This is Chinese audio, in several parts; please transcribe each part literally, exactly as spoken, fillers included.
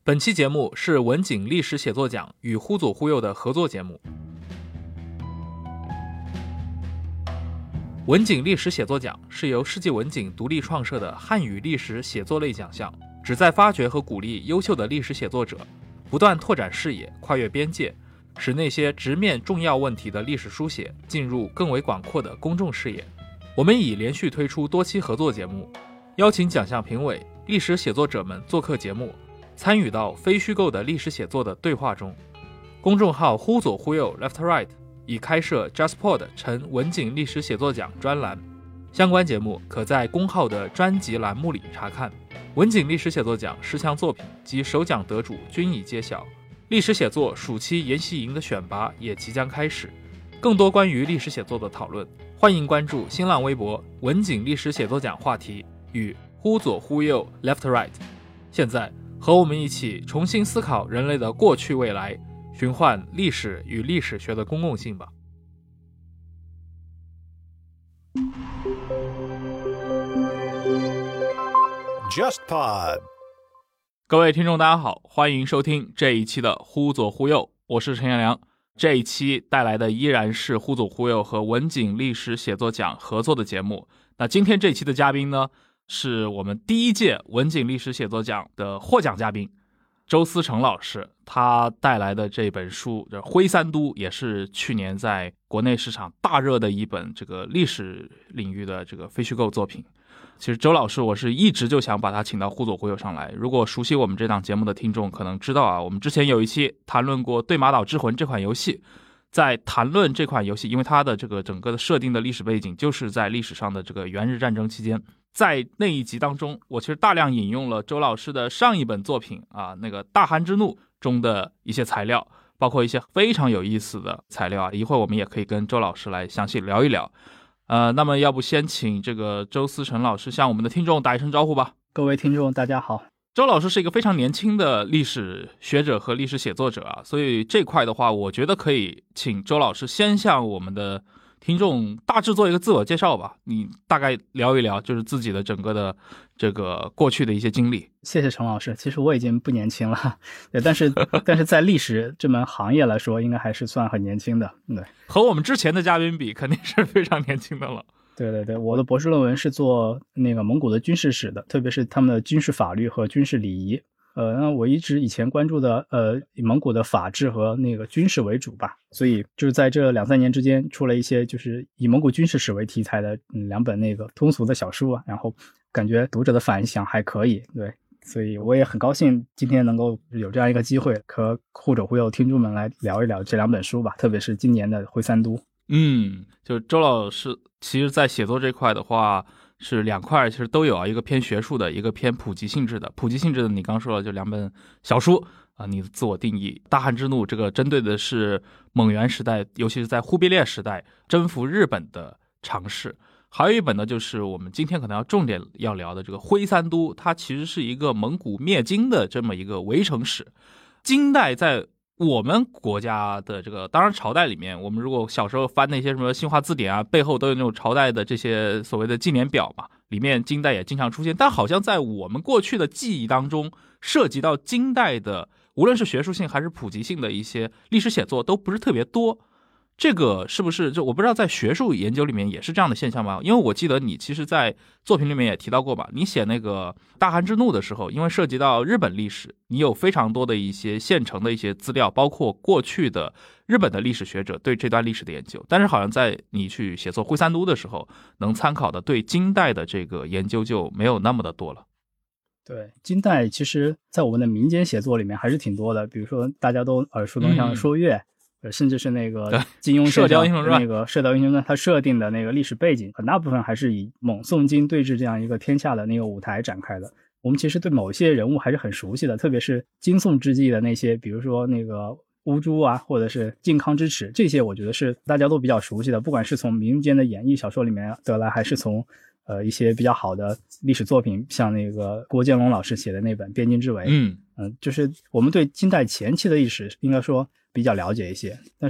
本期节目是文景历史写作奖与忽左忽右的合作节目。文景历史写作奖是由世纪文景独立创设的汉语历史写作类奖项，旨在发掘和鼓励优秀的历史写作者，不断拓展视野，跨越边界，使那些直面重要问题的历史书写进入更为广阔的公众视野。我们已连续推出多期合作节目，邀请奖项评委、历史写作者们做客节目，参与到非虚构的历史写作的对话中。公众号忽左忽右 Left Right 已开设 JustPod 陈文景历史写作奖专栏，相关节目可在公号的专辑栏目里查看。文景历史写作奖十项作品及首奖得主均已揭晓，历史写作暑期研习营的选拔也即将开始。更多关于历史写作的讨论，欢迎关注新浪微博文景历史写作奖话题与忽左忽右 Left Right。 现在和我们一起重新思考人类的过去未来，寻唤历史与历史学的公共性吧。 JustPod， 各位听众大家好，欢迎收听这一期的忽左忽右，我是陈彦良。这一期带来的依然是忽左忽右和文景历史写作奖合作的节目。那今天这期的嘉宾呢，是我们第一届文景历史写作奖的获奖嘉宾周思成老师，他带来的这本书《灰三都》也是去年在国内市场大热的一本这个历史领域的这个非虚构作品。其实周老师我是一直就想把他请到忽左忽右上来，如果熟悉我们这档节目的听众可能知道啊，我们之前有一期谈论过《对马岛之魂》这款游戏，在谈论这款游戏，因为它的这个整个的设定的历史背景就是在历史上的这个元日战争期间，在那一集当中我其实大量引用了周老师的上一本作品啊，那个《大寒之怒》中的一些材料，包括一些非常有意思的材料啊，一会儿我们也可以跟周老师来详细聊一聊。呃，那么要不先请这个周思成老师向我们的听众打一声招呼吧。 各位听众大家好。 周老师是一个非常年轻的历史学者和历史写作者啊，所以这块的话我觉得可以请周老师先向我们的听众大致做一个自我介绍吧，你大概聊一聊就是自己的整个的这个过去的一些经历。 谢谢陈老师，其实我已经不年轻了，对，但是但是在历史这门行业来说应该还是算很年轻的。对， 和我们之前的嘉宾比肯定是非常年轻的了。 对对对，我的博士论文是做那个蒙古的军事史的，特别是他们的军事法律和军事礼仪。呃，那我一直以前关注的呃以蒙古的法治和那个军事为主吧，所以就是在这两三年之间出了一些就是以蒙古军事史为题材的、嗯、两本那个通俗的小书啊，然后感觉读者的反响还可以，对，所以我也很高兴今天能够有这样一个机会和忽左忽右听众们来聊一聊这两本书吧，特别是今年的《灰三都》。 嗯，就周老师其实在写作这块的话是两块其实都有啊，一个偏学术的，一个偏普及性质的。普及性质的你刚说了就两本小书啊，你的自我定义《大汗之怒》这个针对的是蒙元时代，尤其是在忽必烈时代征服日本的尝试。还有一本呢，就是我们今天可能要重点要聊的这个《灰三都》，它其实是一个蒙古灭金的这么一个围城史。金代在我们国家的这个当然朝代里面，我们如果小时候翻那些什么新华字典啊，背后都有那种朝代的这些所谓的纪年表嘛，里面金代也经常出现，但好像在我们过去的记忆当中，涉及到金代的无论是学术性还是普及性的一些历史写作都不是特别多。这个是不是就我不知道在学术研究里面也是这样的现象吗？因为我记得你其实在作品里面也提到过吧，你写那个大汗之怒的时候，因为涉及到日本历史，你有非常多的一些现成的一些资料，包括过去的日本的历史学者对这段历史的研究，但是好像在你去写作灰三都的时候，能参考的对金代的这个研究就没有那么的多了。 对，金代其实在我们的民间写作里面还是挺多的，比如说大家都耳熟能详的说岳、嗯甚至是那个金庸射雕英雄传那个射雕英雄传，他设定的那个历史背景很大部分还是以蒙宋金对峙这样一个天下的那个舞台展开的。我们其实对某些人物还是很熟悉的，特别是金宋之际的那些，比如说那个乌珠啊，或者是靖康之耻，这些我觉得是大家都比较熟悉的，不管是从民间的演义小说里面得来，还是从呃一些比较好的历史作品，像那个郭建龙老师写的那本《边境之围》。嗯嗯、呃，就是我们对金代前期的历史应该说比较了解一些，但是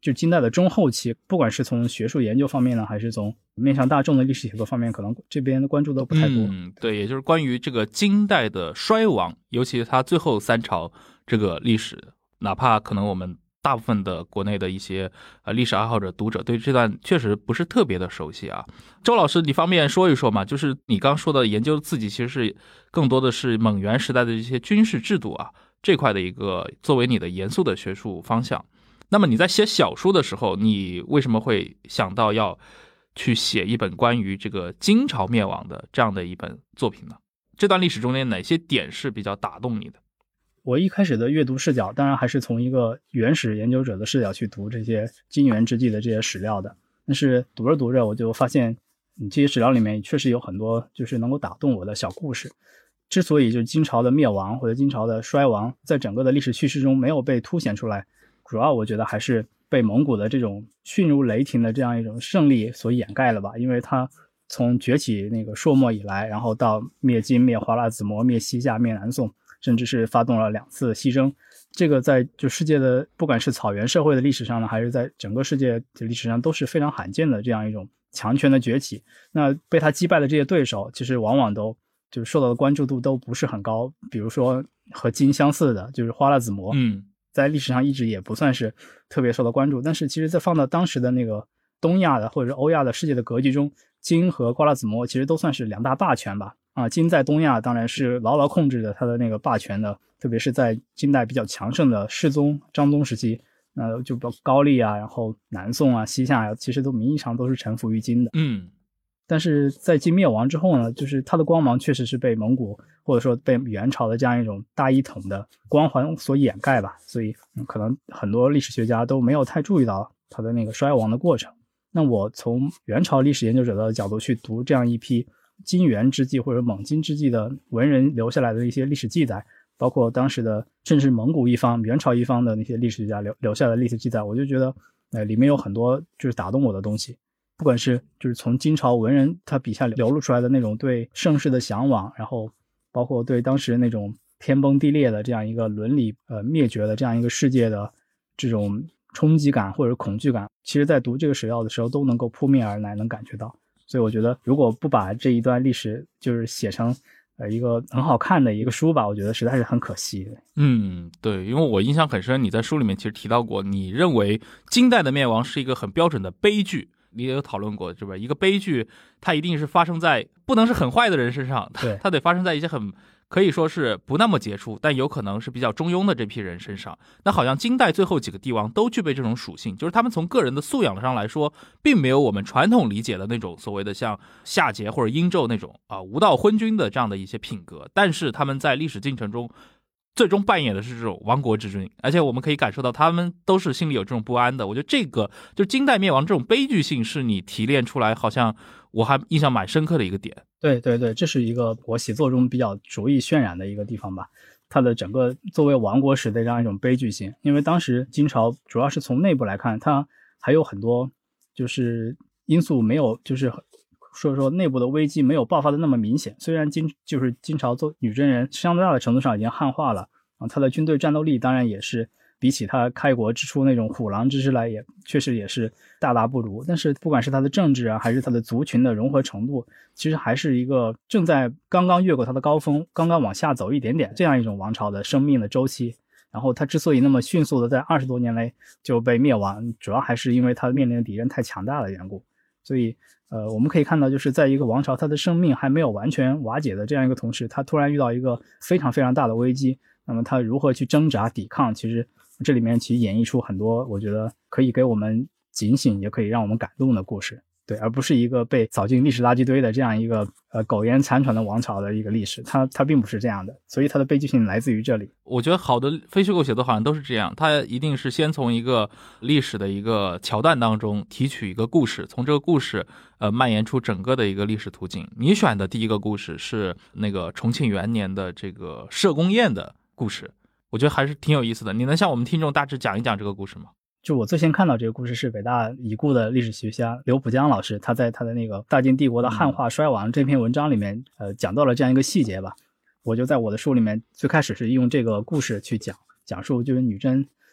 就金代的中后期，不管是从学术研究方面呢，还是从面向大众的历史写作方面，可能这边的关注都不太多。 嗯，对，也就是关于这个金代的衰亡，尤其是它最后三朝这个历史，哪怕可能我们大部分的国内的一些呃历史爱好者读者对这段确实不是特别的熟悉啊。周老师，你方便说一说吗？就是你刚说的研究自己其实是更多的是蒙元时代的这些军事制度啊这块的一个作为你的严肃的学术方向。那么你在写小说的时候，你为什么会想到要去写一本关于这个金朝灭亡的这样的一本作品呢？这段历史中间哪些点是比较打动你的？ 我一开始的阅读视角当然还是从一个原始研究者的视角去读这些金元之际的这些史料的，但是读着读着我就发现这些史料里面确实有很多就是能够打动我的小故事。之所以就是金朝的灭亡或者金朝的衰亡在整个的历史叙事中没有被凸显出来，主要我觉得还是被蒙古的这种迅如雷霆的这样一种胜利所掩盖了吧。因为它从崛起那个朔漠以来，然后到灭金、灭花剌子模、灭西夏、灭南宋，甚至是发动了两次西征，这个在就世界的不管是草原社会的历史上呢，还是在整个世界的历史上都是非常罕见的这样一种强权的崛起。那被他击败的这些对手其实往往都就是受到的关注度都不是很高，比如说和金相似的就是花剌子模， 嗯， 在历史上一直也不算是特别受到关注，但是其实在放到当时的那个东亚的或者欧亚的世界的格局中，金和花剌子模其实都算是两大霸权吧。啊，金在东亚当然是牢牢控制着他的那个霸权的，特别是在金代比较强盛的世宗、章宗时期，呃，就比如高丽啊，然后南宋啊、西夏啊，其实都名义上都是臣服于金的。 嗯， 但是在金灭亡之后呢，就是它的光芒确实是被蒙古或者说被元朝的这样一种大一统的光环所掩盖吧，所以、嗯、可能很多历史学家都没有太注意到它的那个衰亡的过程。那我从元朝历史研究者的角度去读这样一批金元之际或者蒙金之际的文人留下来的一些历史记载，包括当时的甚至蒙古一方、元朝一方的那些历史学家留留下的历史记载，我就觉得呃里面有很多就是打动我的东西。不管是就是从金朝文人他笔下流露出来的那种对盛世的向往，然后包括对当时那种天崩地裂的这样一个伦理呃灭绝的这样一个世界的这种冲击感或者恐惧感，其实在读这个史料的时候都能够扑面而来，能感觉到。所以我觉得如果不把这一段历史就是写成呃一个很好看的一个书吧，我觉得实在是很可惜的。 嗯，对，因为我印象很深，你在书里面其实提到过，你认为金代的灭亡是一个很标准的悲剧，你也有讨论过，是吧？一个悲剧它一定是发生在不能是很坏的人身上， 对， 它得发生在一些很可以说是不那么杰出但有可能是比较中庸的这批人身上。那好像金代最后几个帝王都具备这种属性，就是他们从个人的素养上来说并没有我们传统理解的那种所谓的像夏桀或者殷纣那种啊无道昏君的这样的一些品格，但是他们在历史进程中最终扮演的是这种亡国之君，而且我们可以感受到他们都是心里有这种不安的。我觉得这个就金代灭亡这种悲剧性是你提炼出来好像我还印象蛮深刻的一个点。 对对对，这是一个我写作中比较逐意渲染的一个地方吧。它的整个作为亡国史的这样一种悲剧性，因为当时金朝主要是从内部来看，它还有很多就是因素没有就是说说内部的危机没有爆发的那么明显。虽然金就是金朝做女真人相当大的程度上已经汉化了啊，他的军队战斗力当然也是比起他开国之初那种虎狼之师来也确实也是大大不如，但是不管是他的政治啊还是他的族群的融合程度，其实还是一个正在刚刚越过他的高峰，刚刚往下走一点点这样一种王朝的生命的周期。然后他之所以那么迅速的在二十多年内就被灭亡，主要还是因为他面临的敌人太强大的缘故。所以呃，我们可以看到就是在一个王朝他的生命还没有完全瓦解的这样一个同时，他突然遇到一个非常非常大的危机，那么他如何去挣扎抵抗，其实这里面其实演绎出很多我觉得可以给我们警醒也可以让我们感动的故事。对，而不是一个被扫进历史垃圾堆的这样一个呃苟延残喘的王朝的一个历史，它它并不是这样的，所以它的悲剧性来自于这里。 我觉得好的非虚构写作好像都是这样，它一定是先从一个历史的一个桥段当中提取一个故事，从这个故事呃蔓延出整个的一个历史途径。你选的第一个故事是那个重庆元年的这个社公宴的故事，我觉得还是挺有意思的。你能向我们听众大致讲一讲这个故事吗？ 就我最先看到这个故事是北大已故的历史学家刘浦江老师，他在他的那个大金帝国的汉化衰亡这篇文章里面呃讲到了这样一个细节吧。我就在我的书里面最开始是用这个故事去讲讲述就是女真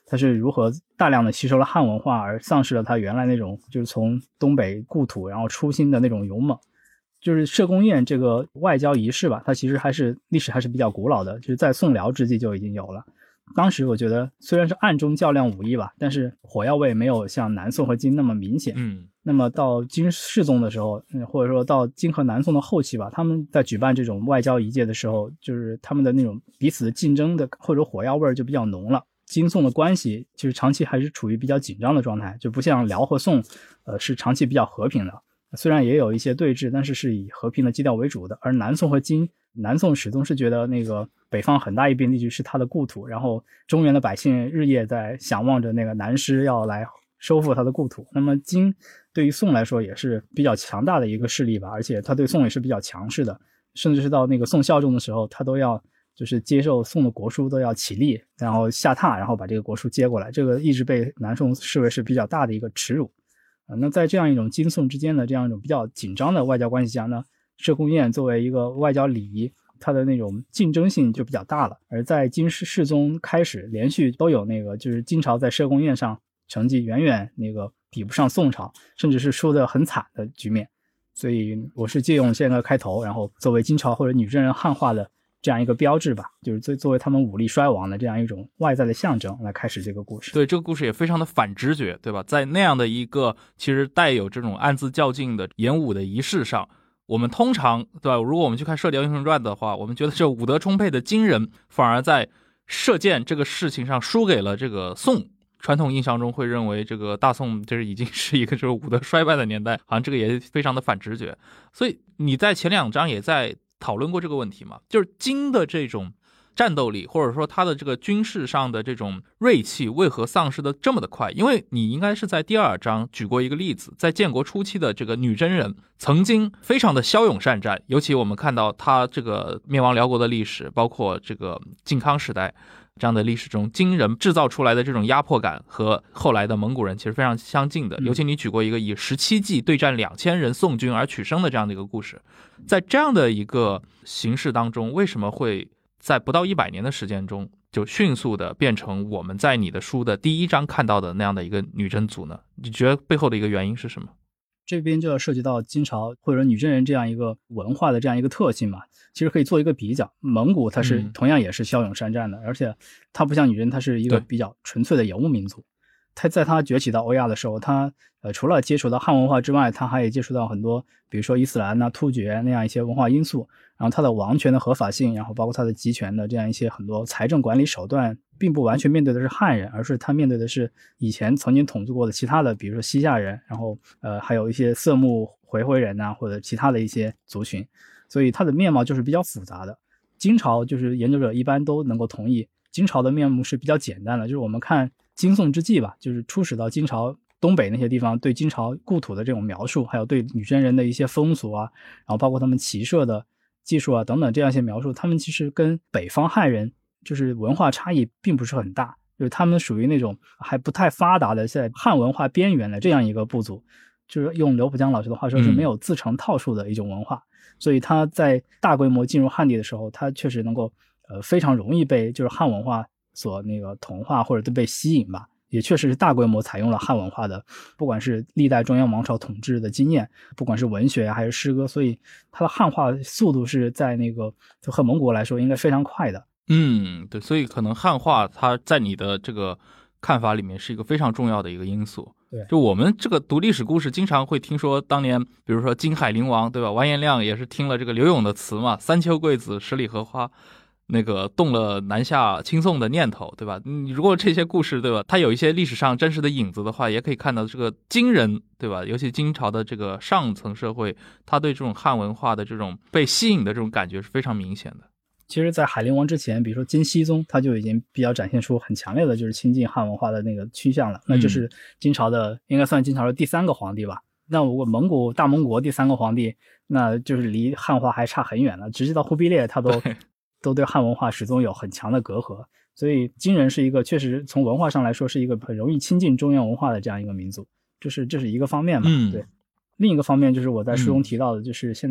它是如何大量的吸收了汉文化而丧失了它原来那种就是从东北故土然后初心的那种勇猛。就是社宫宴这个外交仪式吧，它其实还是历史还是比较古老的，就是在宋辽之际就已经有了。当时我觉得虽然是暗中较量武艺吧，但是火药味没有像南宋和金那么明显。 嗯， 那么到金世宗的时候，或者说到金和南宋的后期吧，他们在举办这种外交仪节的时候，就是他们的那种彼此的竞争的或者火药味就比较浓了。金宋的关系其实长期还是处于比较紧张的状态，就不像辽和宋呃是长期比较和平的，虽然也有一些对峙，但是是以和平的基调为主的。而南宋和金，南宋始终是觉得那个北方很大一片地区是他的故土，然后中原的百姓日夜在想望着那个南师要来收复他的故土。那么金对于宋来说也是比较强大的一个势力吧，而且他对宋也是比较强势的，甚至是到那个宋孝宗的时候，他都要就是接受宋的国书，都要起立然后下榻，然后把这个国书接过来，这个一直被南宋视为是比较大的一个耻辱。那在这样一种金宋之间的这样一种比较紧张的外交关系下呢，社宫宴作为一个外交礼仪，它的那种竞争性就比较大了。而在金世宗开始连续都有那个就是金朝在社宫宴上成绩远远那个比不上宋朝，甚至是输得很惨的局面。所以我是借用这个开头，然后作为金朝或者女真人汉化的这样一个标志吧，就是作为他们武力衰亡的这样一种外在的象征来开始这个故事。 对，这个故事也非常的反直觉，对吧？在那样的一个其实带有这种暗自较劲的演武的仪式上，我们通常对吧，如果我们去看《射雕英雄传》的话，我们觉得这武德充沛的金人反而在射箭这个事情上输给了这个宋。传统印象中会认为这个大宋就是已经是一个就是武德衰败的年代，好像这个也非常的反直觉。所以你在前两章也在讨论过这个问题嘛，就是金的这种战斗力，或者说他的这个军事上的这种锐气为何丧失的这么的快？因为你应该是在第二章举过一个例子，在建国初期的这个女真人曾经非常的骁勇善战，尤其我们看到他这个灭亡辽国的历史，包括这个靖康时代这样的历史中，金人制造出来的这种压迫感和后来的蒙古人其实非常相近的。尤其你举过一个以十七骑对战两千人宋军而取胜的这样的一个故事，在这样的一个形势当中，为什么会在不到一百年的时间中就迅速的变成我们在你的书的第一章看到的那样的一个女真族呢？你觉得背后的一个原因是什么？ 这边就要涉及到金朝或者女真人这样一个文化的这样一个特性嘛，其实可以做一个比较。蒙古它是同样也是骁勇善战的，而且它不像女真，它是一个比较纯粹的游牧民族。它在它崛起到欧亚的时候，它呃除了接触到汉文化之外，它还也接触到很多比如说伊斯兰啊、突厥那样一些文化因素，然后它的王权的合法性，然后包括它的集权的这样一些很多财政管理手段，并不完全面对的是汉人，而是它面对的是以前曾经统治过的其他的比如说西夏人，然后呃还有一些色目回回人啊，或者其他的一些族群，所以它的面貌就是比较复杂的。金朝就是研究者一般都能够同意，金朝的面目是比较简单的，就是我们看金宋之际吧，就是初始到金朝东北那些地方对金朝故土的这种描述，还有对女真人的一些风俗啊，然后包括他们骑射的技术啊等等这样一些描述，他们其实跟北方汉人就是文化差异并不是很大，就是他们属于那种还不太发达的在汉文化边缘的这样一个部族，就是用刘浦江老师的话说是没有自成套数的一种文化、嗯、所以他在大规模进入汉地的时候，他确实能够呃非常容易被就是汉文化所那个同化或者被吸引吧，也确实是大规模采用了汉文化的，不管是历代中央王朝统治的经验，不管是文学呀、啊、还是诗歌，所以它的汉化速度是在那个就和蒙古来说应该非常快的。 嗯，对，所以可能汉化它在你的这个看法里面是一个非常重要的一个因素。 对， 就我们这个读历史故事经常会听说当年比如说金海陵王对吧，完颜亮也是听了这个刘永的词嘛，三秋桂子十里荷花，那个动了南下亲宋的念头，对吧？你如果这些故事，对吧，它有一些历史上真实的影子的话，也可以看到这个金人，对吧？尤其金朝的这个上层社会，他对这种汉文化的这种被吸引的这种感觉是非常明显的。 其实在海陵王之前，比如说金熙宗，他就已经比较展现出很强烈的就是亲近汉文化的那个趋向了，那就是金朝的、嗯、应该算金朝的第三个皇帝吧。那如果蒙古大蒙古第三个皇帝，那就是离汉化还差很远了，直接到忽必烈他都对都对汉文化始终有很强的隔阂，所以金人是一个确实从文化上来说是一个很容易亲近中原文化的这样一个民族，这是这是一个方面嘛、嗯、对。另一个方面就是我在书中提到的，就是现在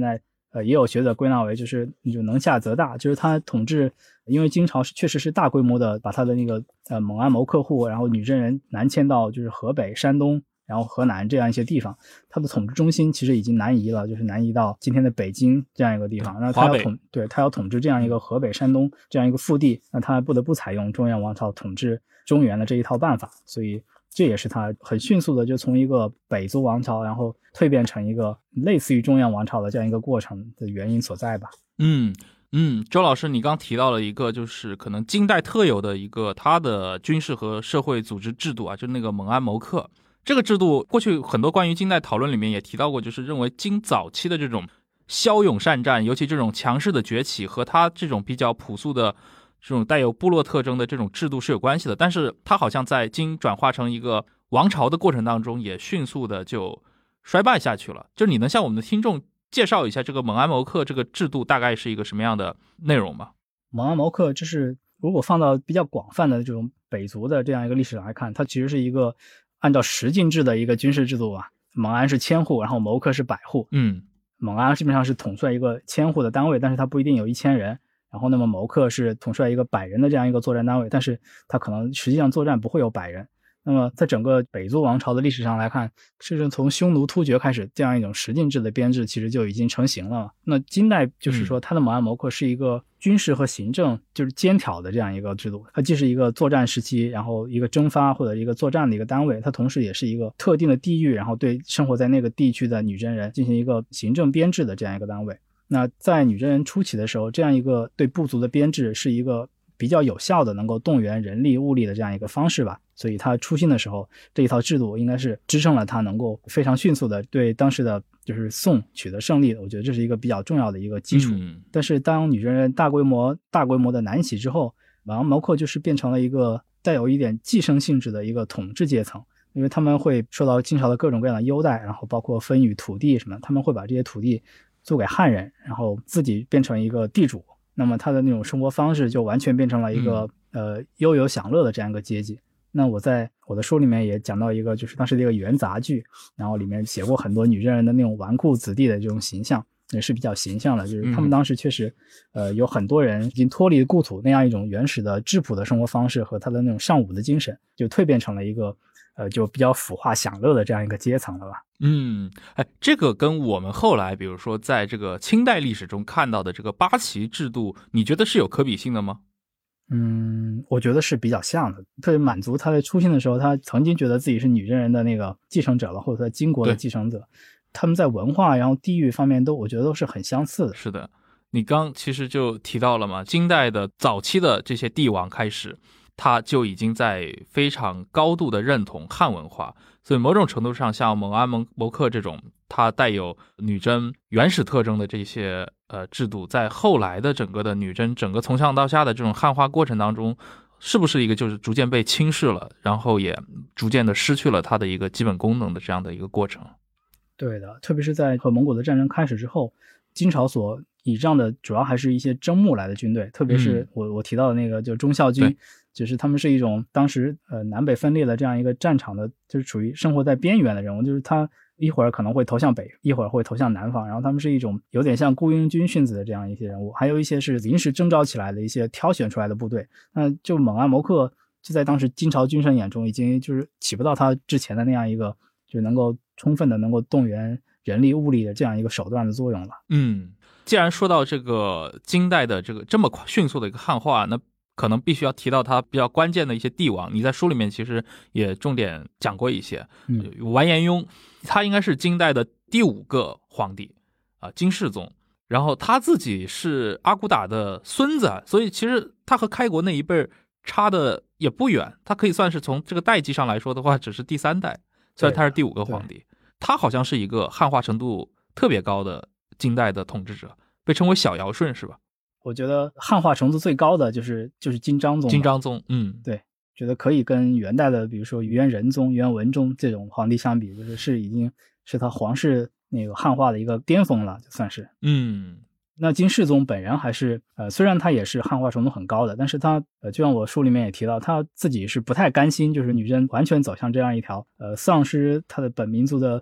呃，也有学者归纳为就是就能下则大，就是他统治，因为金朝是确实是大规模的把他的那个呃蒙安谋克户，然后女真人南迁到就是河北、山东，然后河南这样一些地方，他的统治中心其实已经南移了，就是南移到今天的北京这样一个地方。那他要统对他要统治这样一个河北、山东这样一个腹地，那他不得不采用中原王朝统治中原的这一套办法，所以这也是他很迅速的就从一个北族王朝然后蜕变成一个类似于中原王朝的这样一个过程的原因所在吧。 嗯嗯，周老师你刚提到了一个就是可能金代特有的一个他的军事和社会组织制度啊，就是那个蒙安谋克。这个制度过去很多关于金代讨论里面也提到过，就是认为金早期的这种骁勇善战，尤其这种强势的崛起和他这种比较朴素的这种带有部落特征的这种制度是有关系的，但是它好像在金转化成一个王朝的过程当中也迅速的就衰败下去了。就你能向我们的听众介绍一下这个蒙安谋克这个制度大概是一个什么样的内容吗？ 蒙安谋克就是如果放到比较广泛的这种北族的这样一个历史来看，它其实是一个按照十进制的一个军事制度啊。蒙安是千户，然后谋克是百户。 嗯， 蒙安基本上是统帅一个千户的单位，但是它不一定有一千人。然后那么谋克是统帅一个百人的这样一个作战单位，但是他可能实际上作战不会有百人。那么在整个北族王朝的历史上来看，甚至从匈奴突厥开始，这样一种十进制的编制其实就已经成型了。那金代就是说他的蒙安谋克是一个军事和行政就是兼挑的这样一个制度，它既是一个作战时期然后一个征发或者一个作战的一个单位，它同时也是一个特定的地域然后对生活在那个地区的女真人进行一个行政编制的这样一个单位。那在女真人初期的时候，这样一个对部族的编制是一个比较有效的能够动员人力物力的这样一个方式吧，所以他出兴的时候这一套制度应该是支撑了他能够非常迅速的对当时的就是宋取得胜利的，我觉得这是一个比较重要的一个基础、嗯、但是当女真人大规模大规模的南徙之后，蒙安谋克就是变成了一个带有一点寄生性质的一个统治阶层，因为他们会受到金朝的各种各样的优待，然后包括分予土地什么，他们会把这些土地租给汉人，然后自己变成一个地主，那么他的那种生活方式就完全变成了一个、嗯、呃悠游享乐的这样一个阶级。那我在我的书里面也讲到一个就是当时的一个元杂剧，然后里面写过很多女真人的那种纨绔子弟的这种形象，也是比较形象的，就是他们当时确实呃有很多人已经脱离故土那样一种原始的质朴的生活方式和他的那种尚武的精神，就蜕变成了一个呃，就比较腐化享乐的这样一个阶层了吧。 嗯，哎，这个跟我们后来比如说在这个清代历史中看到的这个八旗制度，你觉得是有可比性的吗？ 嗯，我觉得是比较像的。特别满族他在出兴的时候，他曾经觉得自己是女真人的那个继承者了，或者在金国的继承者，他们在文化然后地域方面都我觉得都是很相似的。 是的，你刚其实就提到了嘛，金代的早期的这些帝王开始他就已经在非常高度的认同汉文化，所以某种程度上像蒙安谋克这种它带有女真原始特征的这些呃制度，在后来的整个的女真整个从上到下的这种汉化过程当中，是不是一个就是逐渐被轻视了，然后也逐渐的失去了它的一个基本功能的这样的一个过程？对的，特别是在和蒙古的战争开始之后，金朝所倚仗的主要还是一些征募来的军队，特别是我、嗯、我提到的那个就忠孝军，就是他们是一种当时呃南北分裂的这样一个战场的，就是处于生活在边缘的人物，就是他一会儿可能会投向北，一会儿会投向南方，然后他们是一种有点像雇佣军训子的这样一些人物，还有一些是临时征召起来的一些挑选出来的部队。那就蒙安谋克就在当时金朝军臣眼中已经就是起不到他之前的那样一个就能够充分的能够动员人力物力的这样一个手段的作用了。 嗯，既然说到这个金代的这个这么迅速的一个汉化，那可能必须要提到他比较关键的一些帝王，你在书里面其实也重点讲过一些。嗯，完颜雍他应该是金代的第五个皇帝啊，金世宗，然后他自己是阿骨打的孙子，所以其实他和开国那一辈差的也不远，他可以算是从这个代际上来说的话只是第三代，虽然他是第五个皇帝，他好像是一个汉化程度特别高的金代的统治者，被称为小尧舜是吧？ 我觉得汉化程度最高的就是就是金章宗。 金章宗，嗯， 对，觉得可以跟元代的比如说元仁宗、元文宗这种皇帝相比，就是是已经是他皇室那个汉化的一个巅峰了，就算是。 嗯， 那金世宗本人还是呃，虽然他也是汉化程度很高的，但是他呃，就像我书里面也提到，他自己是不太甘心，就是女真完全走向这样一条呃丧失他的本民族的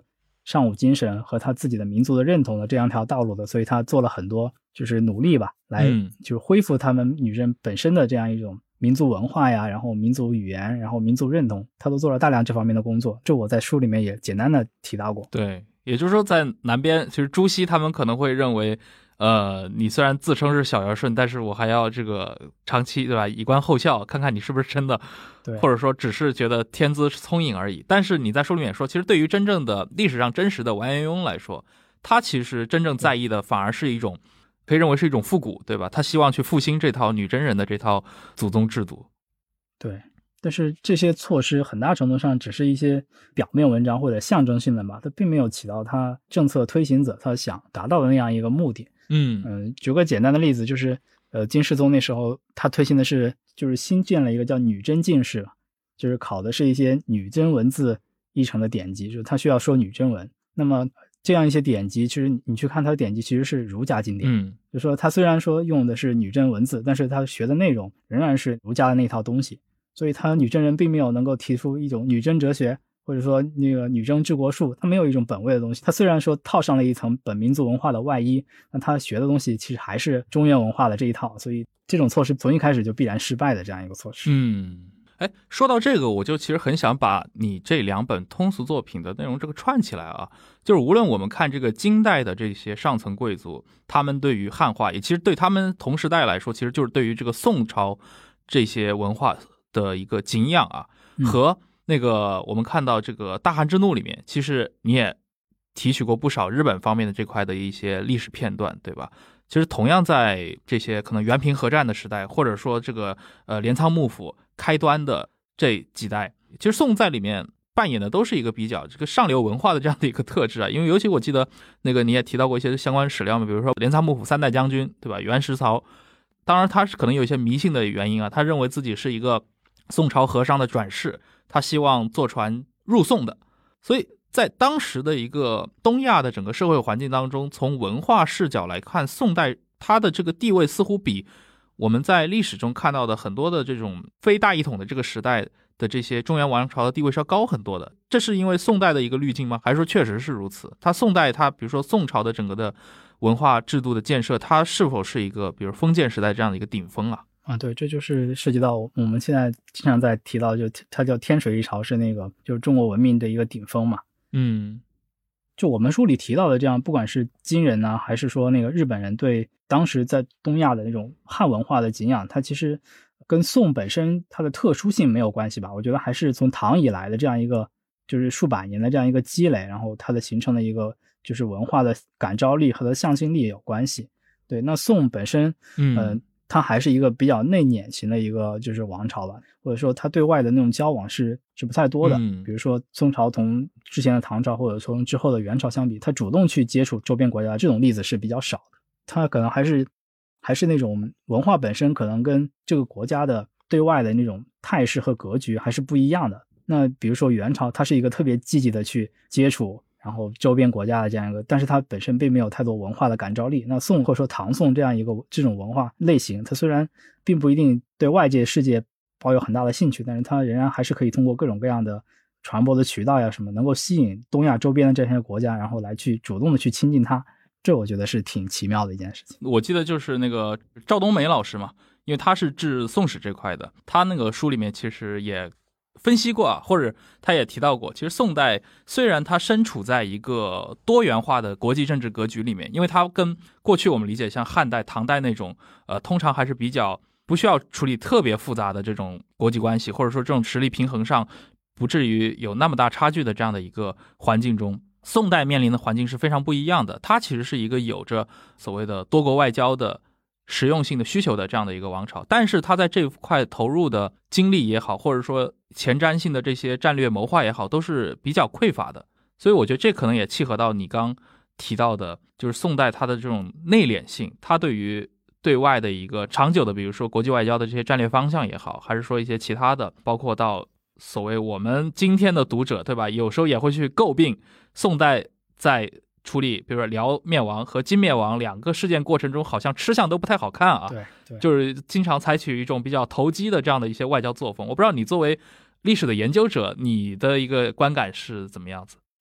尚武精神和他自己的民族的认同的这样一条道路的，所以他做了很多就是努力吧，来就是恢复他们女真本身的这样一种民族文化呀，然后民族语言，然后民族认同，他都做了大量这方面的工作，这我在书里面也简单的提到过。 对，也就是说在南边其实朱熹他们可能会认为呃，你虽然自称是小尧舜，但是我还要这个长期对吧，以观后效，看看你是不是真的， 对， 或者说只是觉得天资聪颖而已。但是你在书里面说，其实对于真正的历史上真实的完颜雍来说，他其实真正在意的反而是一种可以认为是一种复古，对吧？他希望去复兴这套女真人的这套祖宗制度。 对，但是这些措施很大程度上只是一些表面文章或者象征性的吧，它并没有起到他政策推行者他想达到的那样一个目的。 嗯嗯、呃，举个简单的例子，就是呃，金世宗那时候他推行的是就是新建了一个叫女真进士，就是考的是一些女真文字译成的典籍，就是他需要说女真文。那么这样一些典籍，其实你去看他的典籍，其实是儒家经典。 嗯， 就说他虽然说用的是女真文字，但是他学的内容仍然是儒家的那套东西，所以他女真人并没有能够提出一种女真哲学，或者说那个女真治国术，他没有一种本位的东西。他虽然说套上了一层本民族文化的外衣，那他学的东西其实还是中原文化的这一套，所以这种措施从一开始就必然失败的这样一个措施。 嗯。哎，说到这个，我就其实很想把你这两本通俗作品的内容这个串起来啊，就是无论我们看这个金代的这些上层贵族，他们对于汉化，也其实对他们同时代来说，其实就是对于这个宋朝这些文化的一个敬仰啊， 嗯、 和那个我们看到这个《大汉之怒》里面，其实你也提取过不少日本方面的这块的一些历史片段，对吧？其实同样在这些可能元平合战的时代，或者说这个呃镰仓幕府开端的这几代，其实宋在里面扮演的都是一个比较这个上流文化的这样的一个特质啊。因为尤其我记得那个你也提到过一些相关史料嘛，比如说镰仓幕府三代将军，对吧？袁石曹，当然他是可能有一些迷信的原因啊，他认为自己是一个宋朝和尚的转世，他希望坐船入宋的，所以在当时的一个东亚的整个社会环境当中，从文化视角来看，宋代它的这个地位似乎比我们在历史中看到的很多的这种非大一统的这个时代的这些中原王朝的地位是要高很多的。这是因为宋代的一个滤镜吗？还是说确实是如此？它宋代它比如说宋朝的整个的文化制度的建设，它是否是一个比如封建时代这样的一个顶峰啊？ 啊，对，这就是涉及到我们现在经常在提到，就它叫天水一朝，是那个就是中国文明的一个顶峰嘛。 嗯， 就我们书里提到的这样，不管是金人呢、啊，还是说那个日本人对当时在东亚的那种汉文化的敬仰，它其实跟宋本身它的特殊性没有关系吧？我觉得还是从唐以来的这样一个就是数百年的这样一个积累，然后它的形成的一个就是文化的感召力和它的向心力有关系。对，那宋本身，嗯、呃。它还是一个比较内敛型的一个就是王朝吧，或者说它对外的那种交往是是不太多的。 嗯， 比如说宋朝同之前的唐朝或者从之后的元朝相比，它主动去接触周边国家这种例子是比较少的。它可能还是还是那种文化本身可能跟这个国家的对外的那种态势和格局还是不一样的。那比如说元朝，它是一个特别积极的去接触然后周边国家的这样一个，但是它本身并没有太多文化的感召力。那宋或者说唐宋这样一个这种文化类型，它虽然并不一定对外界世界抱有很大的兴趣，但是它仍然还是可以通过各种各样的传播的渠道呀什么，能够吸引东亚周边的这些国家，然后来去主动的去亲近它。这我觉得是挺奇妙的一件事情。 我记得就是那个赵冬梅老师嘛，因为他是治宋史这块的，他那个书里面其实也分析过啊，或者他也提到过，其实宋代虽然它身处在一个多元化的国际政治格局里面，因为它跟过去我们理解像汉代、唐代那种呃，通常还是比较不需要处理特别复杂的这种国际关系，或者说这种实力平衡上不至于有那么大差距的这样的一个环境中，宋代面临的环境是非常不一样的。它其实是一个有着所谓的多国外交的实用性的需求的这样的一个王朝，但是他在这块投入的精力也好，或者说前瞻性的这些战略谋划也好，都是比较匮乏的。所以我觉得这可能也契合到你刚提到的，就是宋代它的这种内敛性，它对于对外的一个长久的，比如说国际外交的这些战略方向也好，还是说一些其他的，包括到所谓我们今天的读者，对吧？有时候也会去诟病宋代在处理比如说辽灭亡和金灭亡两个事件过程中，好像吃相都不太好看啊。 对对， 就是经常采取一种比较投机的这样的一些外交作风。我不知道你作为历史的研究者，你的一个观感是怎么样子？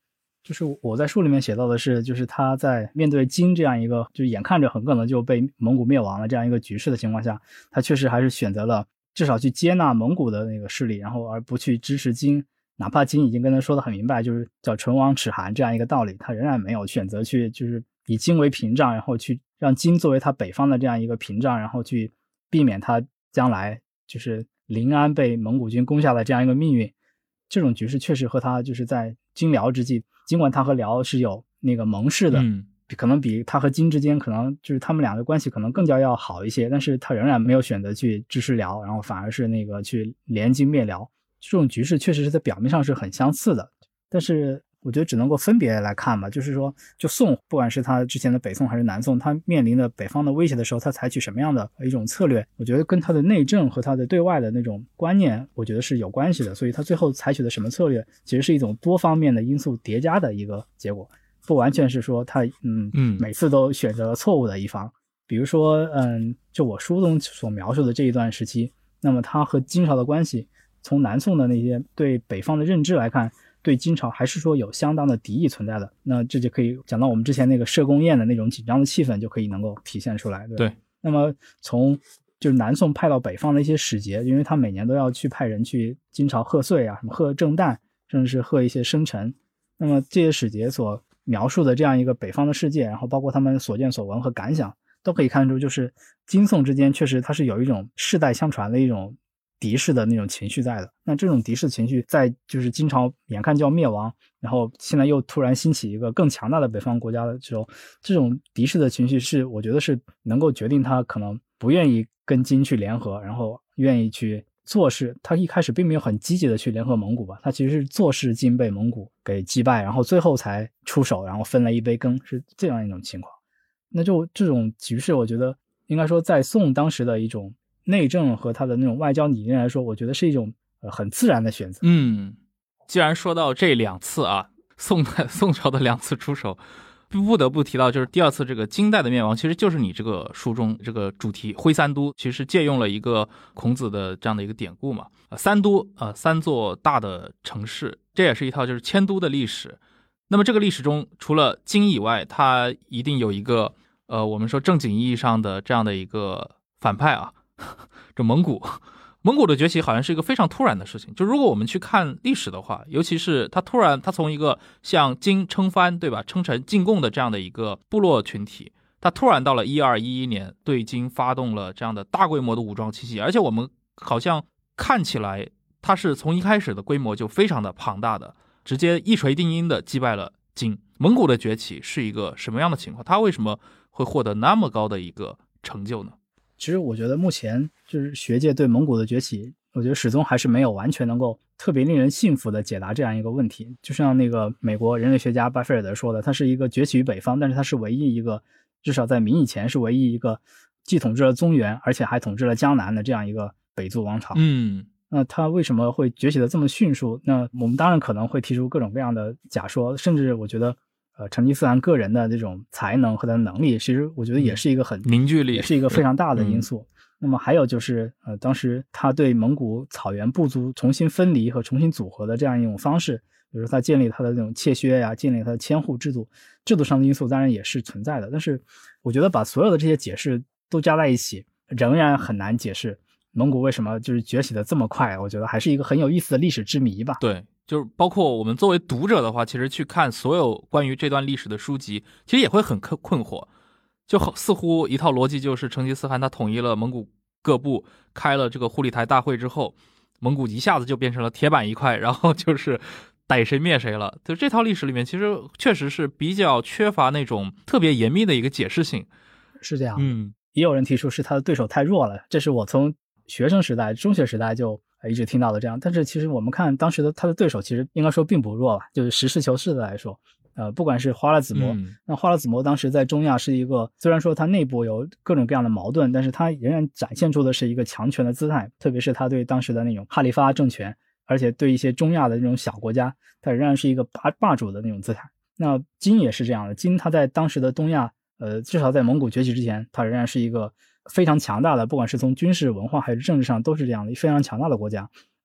就是我在书里面写到的是，就是他在面对金这样一个就眼看着很可能就被蒙古灭亡了这样一个局势的情况下，他确实还是选择了至少去接纳蒙古的那个势力，然后而不去支持金，哪怕金已经跟他说得很明白，就是叫唇亡齿寒这样一个道理，他仍然没有选择去就是以金为屏障，然后去让金作为他北方的这样一个屏障，然后去避免他将来就是临安被蒙古军攻下的这样一个命运。这种局势确实和他就是在金辽之际，尽管他和辽是有那个盟誓的、嗯、可能比他和金之间可能就是他们两个关系可能更加要好一些，但是他仍然没有选择去支持辽，然后反而是那个去联金灭辽。这种局势确实是在表面上是很相似的，但是我觉得只能够分别来看吧，就是说就宋不管是他之前的北宋还是南宋，他面临的北方的威胁的时候，他采取什么样的一种策略，我觉得跟他的内政和他的对外的那种观念我觉得是有关系的，所以他最后采取的什么策略其实是一种多方面的因素叠加的一个结果，不完全是说他嗯嗯每次都选择了错误的一方。比如说嗯就我书中所描述的这一段时期，那么他和金朝的关系从南宋的那些对北方的认知来看，对金朝还是说有相当的敌意存在的，那这就可以讲到我们之前那个社宫宴的那种紧张的气氛就可以能够体现出来。 对, 对。那么从就是南宋派到北方的一些使节，因为他每年都要去派人去金朝贺岁啊，什么贺正旦，甚至是贺一些生辰，那么这些使节所描述的这样一个北方的世界，然后包括他们所见所闻和感想，都可以看出就是金宋之间确实它是有一种世代相传的一种敌视的那种情绪在的。那这种敌视情绪在就是金朝眼看就要灭亡，然后现在又突然兴起一个更强大的北方国家的时候，这种敌视的情绪是我觉得是能够决定他可能不愿意跟金去联合，然后愿意去做事。他一开始并没有很积极的去联合蒙古吧，他其实是做事金被蒙古给击败，然后最后才出手，然后分了一杯羹，是这样一种情况。那就这种局势我觉得应该说在宋当时的一种内政和他的那种外交理念来说，我觉得是一种、呃、很自然的选择。 嗯，既然说到这两次啊，宋代宋朝的两次出手，不得不提到就是第二次这个金代的灭亡，其实就是你这个书中这个主题徽三都，其实借用了一个孔子的这样的一个典故嘛。呃、三都呃三座大的城市，这也是一套就是迁都的历史。那么这个历史中除了金以外，它一定有一个呃我们说正经意义上的这样的一个反派啊。这蒙古蒙古的崛起好像是一个非常突然的事情，就如果我们去看历史的话，尤其是他突然他从一个像金称藩对吧称臣进贡的这样的一个部落群体，他突然到了一二一一年对金发动了这样的大规模的武装起义，而且我们好像看起来他是从一开始的规模就非常的庞大的，直接一锤定音的击败了金。蒙古的崛起是一个什么样的情况？他为什么会获得那么高的一个成就呢？ 其实我觉得目前就是学界对蒙古的崛起，我觉得始终还是没有完全能够特别令人信服的解答这样一个问题。就像那个美国人类学家巴菲尔德说的，他是一个崛起于北方，但是他是唯一一个，至少在明以前是唯一一个既统治了中原而且还统治了江南的这样一个北族王朝。 嗯， 那他为什么会崛起的这么迅速？那我们当然可能会提出各种各样的假说，甚至我觉得呃，成吉思汗个人的这种才能和他的能力，其实我觉得也是一个很凝聚力， 也是一个非常大的因素。嗯、那么还有就是，呃，当时他对蒙古草原部族重新分离和重新组合的这样一种方式，比如说他建立他的那种切削呀，建立他的迁户制度，制度上的因素当然也是存在的。但是我觉得把所有的这些解释都加在一起，仍然很难解释蒙古为什么就是崛起的这么快。我觉得还是一个很有意思的历史之谜吧。 对。就是包括我们作为读者的话，其实去看所有关于这段历史的书籍，其实也会很困惑，就似乎一套逻辑就是成吉思汗他统一了蒙古各部，开了这个忽里台大会之后，蒙古一下子就变成了铁板一块，然后就是逮谁灭谁了。就这套历史里面其实确实是比较缺乏那种特别严密的一个解释性。 是这样。 嗯， 也有人提出是他的对手太弱了，这是我从学生时代中学时代就一直听到的这样。但是其实我们看当时的他的对手其实应该说并不弱吧，就是实事求是的来说，呃，不管是花剌子模、嗯、那花剌子模当时在中亚是一个，虽然说他内部有各种各样的矛盾，但是他仍然展现出的是一个强权的姿态，特别是他对当时的那种哈里发政权，而且对一些中亚的那种小国家，他仍然是一个霸霸主的那种姿态。那金也是这样的，金他在当时的东亚，呃，至少在蒙古崛起之前，他仍然是一个非常强大的，不管是从军事文化还是政治上都是这样的非常强大的国家。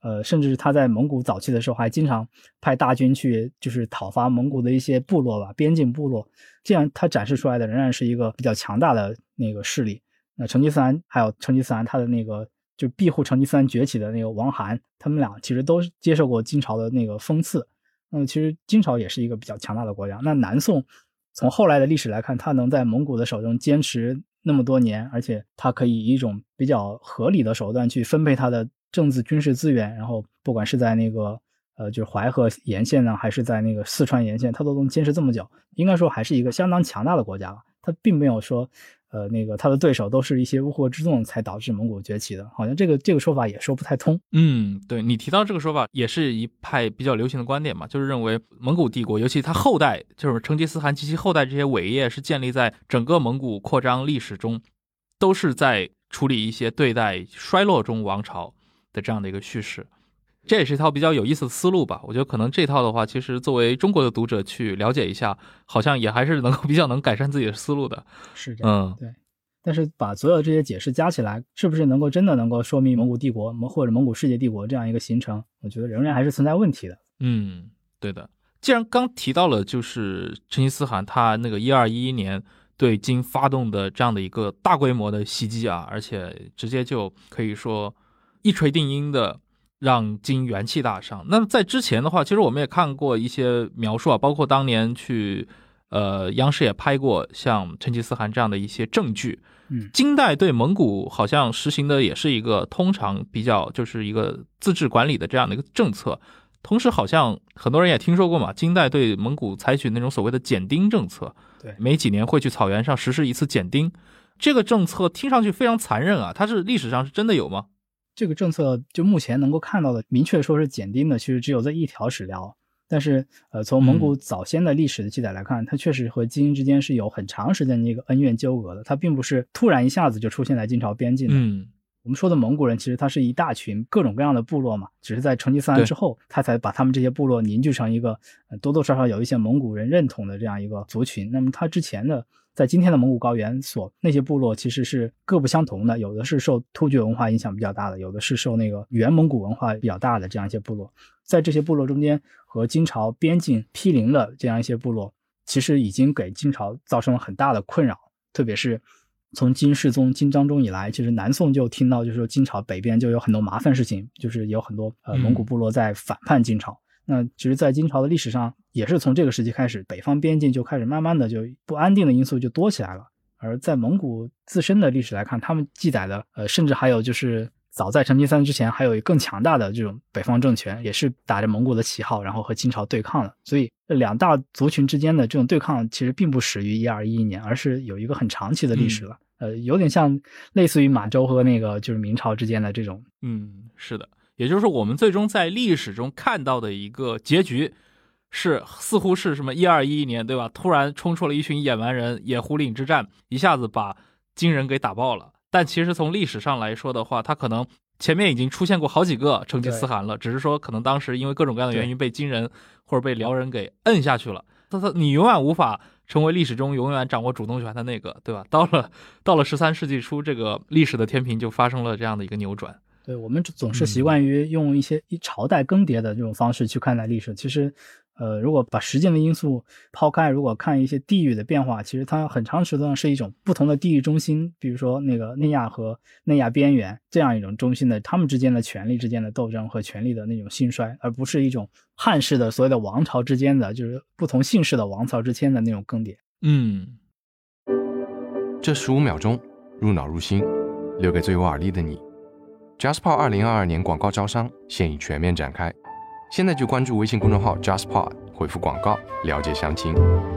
呃，甚至他在蒙古早期的时候还经常派大军去就是讨伐蒙古的一些部落吧，边境部落，这样他展示出来的仍然是一个比较强大的那个势力。那成吉思汗还有成吉思汗他的那个就庇护成吉思汗崛起的那个王罕，他们俩其实都接受过金朝的那个封赐。嗯，其实金朝也是一个比较强大的国家。那南宋从后来的历史来看，他能在蒙古的手中坚持那么多年，而且他可以以一种比较合理的手段去分配他的政治军事资源，然后不管是在那个呃就是淮河沿线呢，还是在那个四川沿线，他都能坚持这么久，应该说还是一个相当强大的国家了。他并没有说呃，那个他的对手都是一些乌合之众才导致蒙古崛起的，好像这个这个说法也说不太通。 嗯，对，你提到这个说法也是一派比较流行的观点嘛，就是认为蒙古帝国，尤其他后代，就是成吉思汗及其后代这些伟业，是建立在整个蒙古扩张历史中，都是在处理一些对待衰落中王朝的这样的一个叙事。这也是一套比较有意思的思路吧。我觉得可能这套的话，其实作为中国的读者去了解一下，好像也还是能够比较能改善自己的思路的。 是这样，嗯，对。但是把所有这些解释加起来，是不是能够真的能够说明蒙古帝国或者蒙古世界帝国这样一个形成，我觉得仍然还是存在问题的。 嗯，对的。既然刚提到了就是成吉思汗他那个一二一一年对金发动的这样的一个大规模的袭击啊，而且直接就可以说一锤定音的让金元气大伤。那么在之前的话，其实我们也看过一些描述啊，包括当年去呃央视也拍过像成吉思汗这样的一些证据。 嗯， 金代对蒙古好像实行的也是一个通常比较就是一个自治管理的这样的一个政策。同时好像很多人也听说过嘛，金代对蒙古采取那种所谓的减丁政策， 对， 每几年会去草原上实施一次减丁。这个政策听上去非常残忍啊，它是历史上是真的有吗？ 这个政策就目前能够看到的明确说是减丁的，其实只有这一条史料。但是呃，从蒙古早先的历史的记载来看，嗯、它确实和金之间是有很长时间的一个恩怨纠葛的，它并不是突然一下子就出现在金朝边境的。 嗯， 我们说的蒙古人其实它是一大群各种各样的部落嘛，只是在成吉思汗之后，他才把他们这些部落凝聚成一个、呃、多多少少有一些蒙古人认同的这样一个族群。那么他之前的在今天的蒙古高原所那些部落其实是各不相同的，有的是受突厥文化影响比较大的，有的是受那个原蒙古文化比较大的这样一些部落。在这些部落中间和金朝边境毗邻的这样一些部落，其实已经给金朝造成了很大的困扰，特别是从金世宗金章宗以来，其实南宋就听到就是说金朝北边就有很多麻烦事情，就是有很多呃蒙古部落在反叛金朝、嗯、那其实在金朝的历史上也是从这个时期开始，北方边境就开始慢慢的就不安定的因素就多起来了。而在蒙古自身的历史来看，他们记载的呃甚至还有就是早在成吉思汗之前还有更强大的这种北方政权，也是打着蒙古的旗号然后和金朝对抗的。所以两大族群之间的这种对抗其实并不始于一二一一年，而是有一个很长期的历史了、嗯、呃，有点像类似于满洲和那个就是明朝之间的这种。 嗯，是的，也就是说我们最终在历史中看到的一个结局是似乎是什么一二一一年，对吧？突然冲出了一群野蛮人，野狐岭之战一下子把金人给打爆了。但其实从历史上来说的话，他可能前面已经出现过好几个成吉思汗了，只是说可能当时因为各种各样的原因被金人或者被辽人给摁下去了。他他你永远无法成为历史中永远掌握主动权的那个，对吧？到了到了十三世纪初，这个历史的天平就发生了这样的一个扭转。 对，我们总是习惯于用一些一朝代更迭的这种方式去看待历史，其实呃，如果把时间的因素抛开，如果看一些地域的变化，其实它很长时间上是一种不同的地域中心，比如说那个内亚和内亚边缘这样一种中心的他们之间的权力之间的斗争和权力的那种兴衰，而不是一种汉式的所谓的王朝之间的就是不同姓氏的王朝之间的那种更迭。 嗯， 这十五秒钟入脑入心，留给最有耳力的你。JustPod 二零二二年广告招商现已全面展开，现在就关注微信公众号 JustPod， 回复广告了解详情。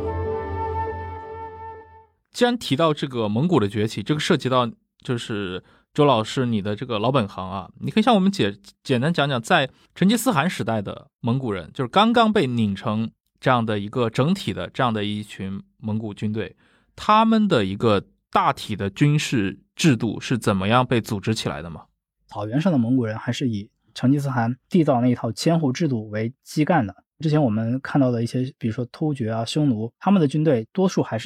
既然提到这个蒙古的崛起，这个涉及到就是周老师你的这个老本行啊，你可以向我们简简单讲讲，在成吉思汗时代的蒙古人，就是刚刚被拧成这样的一个整体的这样的一群蒙古军队，他们的一个大体的军事制度是怎么样被组织起来的吗？ 草原上的蒙古人还是以成吉思汗缔造那一套千户制度为基干的。之前我们看到的一些比如说突厥啊匈奴，他们的军队多数还是以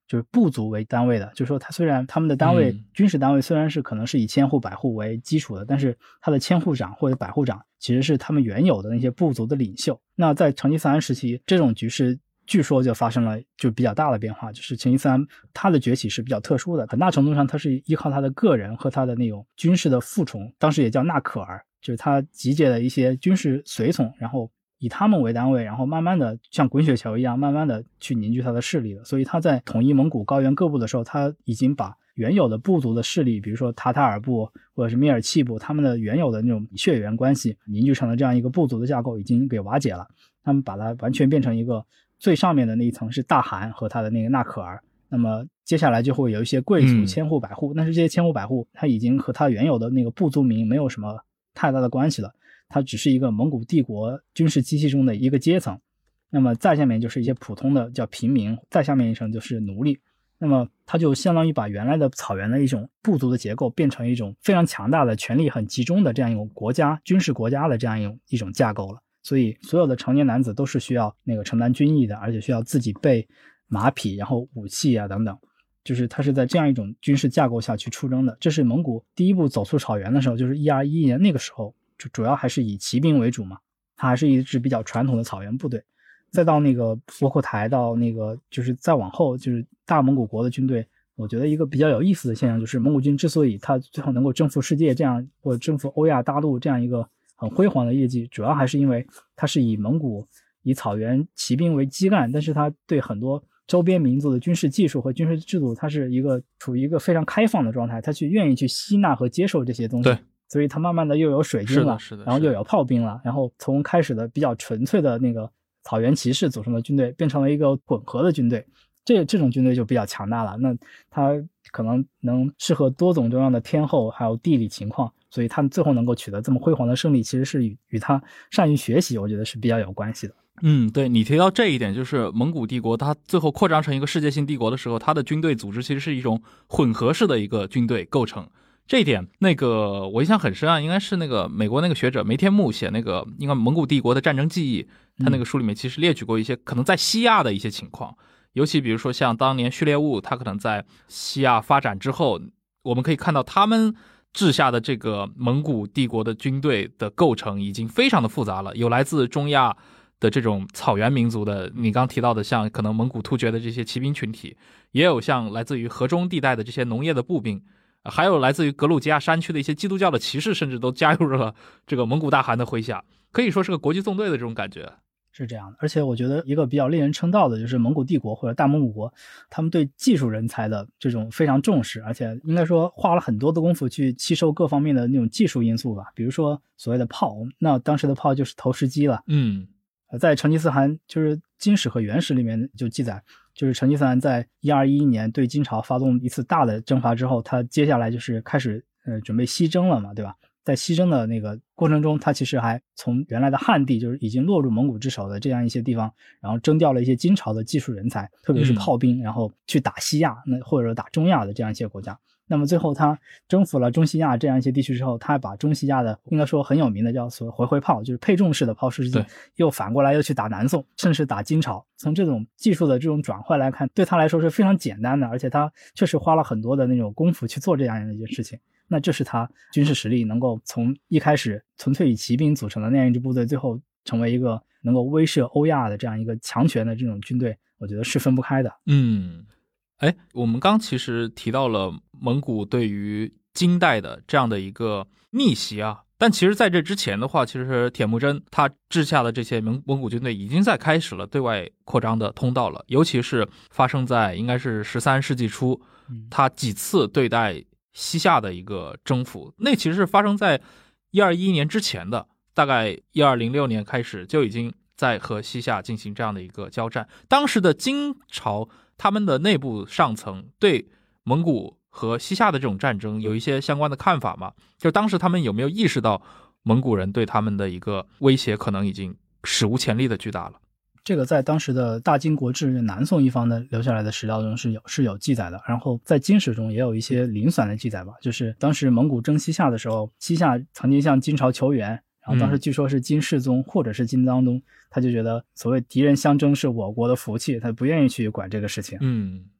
就是部族为单位的，就是说它虽然他们的单位、 嗯、 军事单位虽然是可能是以千户百户为基础的，但是它的千户长或者百户长其实是他们原有的那些部族的领袖。那在成吉思汗时期，这种局势据说就发生了就比较大的变化，就是成吉思汗他的崛起是比较特殊的，很大程度上他是依靠他的个人和他的那种军事的附从，当时也叫纳可儿，就是他集结了一些军事随从，然后以他们为单位，然后慢慢的像滚雪球一样慢慢的去凝聚他的势力的。所以他在统一蒙古高原各部的时候，他已经把原有的部族的势力，比如说塔塔尔部或者是蔑尔契部，他们的原有的那种血缘关系凝聚成了这样一个部族的架构，已经给瓦解了。他们把它完全变成一个最上面的那一层是大汗和他的那个纳可儿，那么接下来就会有一些贵族千户百户、嗯、但是这些千户百户他已经和他原有的那个部族民没有什么太大的关系了，它只是一个蒙古帝国军事机器中的一个阶层。那么再下面就是一些普通的叫平民，再下面一层就是奴隶。那么它就相当于把原来的草原的一种部族的结构变成一种非常强大的权力很集中的这样一种国家军事国家的这样一种一种架构了。所以所有的成年男子都是需要那个承担军役的，而且需要自己备马匹然后武器啊等等，就是它是在这样一种军事架构下去出征的。这是蒙古第一步走出草原的时候，就是一二一一年那个时候就主要还是以骑兵为主嘛，它还是一支比较传统的草原部队。再到那个窝阔台，到那个就是再往后就是大蒙古国的军队，我觉得一个比较有意思的现象就是蒙古军之所以它最后能够征服世界这样，或者征服欧亚大陆这样一个很辉煌的业绩，主要还是因为它是以蒙古以草原骑兵为基干，但是它对很多周边民族的军事技术和军事制度，它是一个处于一个非常开放的状态，它去愿意去吸纳和接受这些东西。 对， 所以它慢慢的又有水军了， 是的，是的， 然后又有炮兵了，然后从开始的比较纯粹的那个草原骑士组成的军队变成了一个混合的军队，这这种军队就比较强大了。那它可能能适合多种多样的天候还有地理情况，所以他们最后能够取得这么辉煌的胜利，其实是与与他善于学习，我觉得是比较有关系的。 嗯，对，你提到这一点，就是蒙古帝国它最后扩张成一个世界性帝国的时候，它的军队组织其实是一种混合式的一个军队构成。这一点那个我印象很深啊，应该是那个美国那个学者梅天木写那个应该蒙古帝国的战争记忆，他那个书里面其实列举过一些可能在西亚的一些情况，尤其比如说像当年序列兀他可能在西亚发展之后，我们可以看到他们治下的这个蒙古帝国的军队的构成已经非常的复杂了，有来自中亚的这种草原民族的，你刚提到的像可能蒙古突厥的这些骑兵群体，也有像来自于河中地带的这些农业的步兵，还有来自于格鲁吉亚山区的一些基督教的骑士，甚至都加入了这个蒙古大汗的麾下，可以说是个国际纵队的这种感觉。 是这样的，而且我觉得一个比较令人称道的就是蒙古帝国或者大蒙古国，他们对技术人才的这种非常重视，而且应该说花了很多的功夫去吸收各方面的那种技术因素吧。比如说所谓的炮，那当时的炮就是投石机了。 嗯， 在成吉思汗就是金史和元史里面就记载，就是成吉思汗在一二一一年对金朝发动一次大的征伐之后，他接下来就是开始呃准备西征了嘛，对吧？在西征的那个过程中，他其实还从原来的汉地，就是已经落入蒙古之手的这样一些地方，然后征调了一些金朝的技术人才，特别是炮兵，嗯、然后去打西亚，那或者打中亚的这样一些国家。那么最后他征服了中西亚这样一些地区之后，他还把中西亚的应该说很有名的叫所谓回回炮，就是配重式的炮式机，又反过来又去打南宋，甚至打金朝。从这种技术的这种转换来看，对他来说是非常简单的，而且他确实花了很多的那种功夫去做这样的一件事情。那这是他军事实力能够从一开始纯粹以骑兵组成的那样一支部队，最后成为一个能够威慑欧亚的这样一个强权的这种军队，我觉得是分不开的。 嗯，哎，我们刚其实提到了蒙古对于金代的这样的一个逆袭啊，但其实在这之前的话，其实铁木真他治下的这些蒙蒙古军队已经在开始了对外扩张的通道了，尤其是发生在应该是十三世纪初，他几次对待西夏的一个征服，那其实是发生在一二一一年之前的，大概一二零六年开始就已经在和西夏进行这样的一个交战。当时的金朝他们的内部上层对蒙古和西夏的这种战争有一些相关的看法吗？就当时他们有没有意识到蒙古人对他们的一个威胁可能已经史无前例的巨大了？ 这个在当时的大金国志南宋一方的留下来的史料中是有是有记载的，然后在金史中也有一些零散的记载吧，就是当时蒙古征西夏的时候，西夏曾经向金朝求援，然后当时据说是金世宗或者是金当宗，他就觉得所谓敌人相争是我国的福气，他不愿意去管这个事情。 嗯，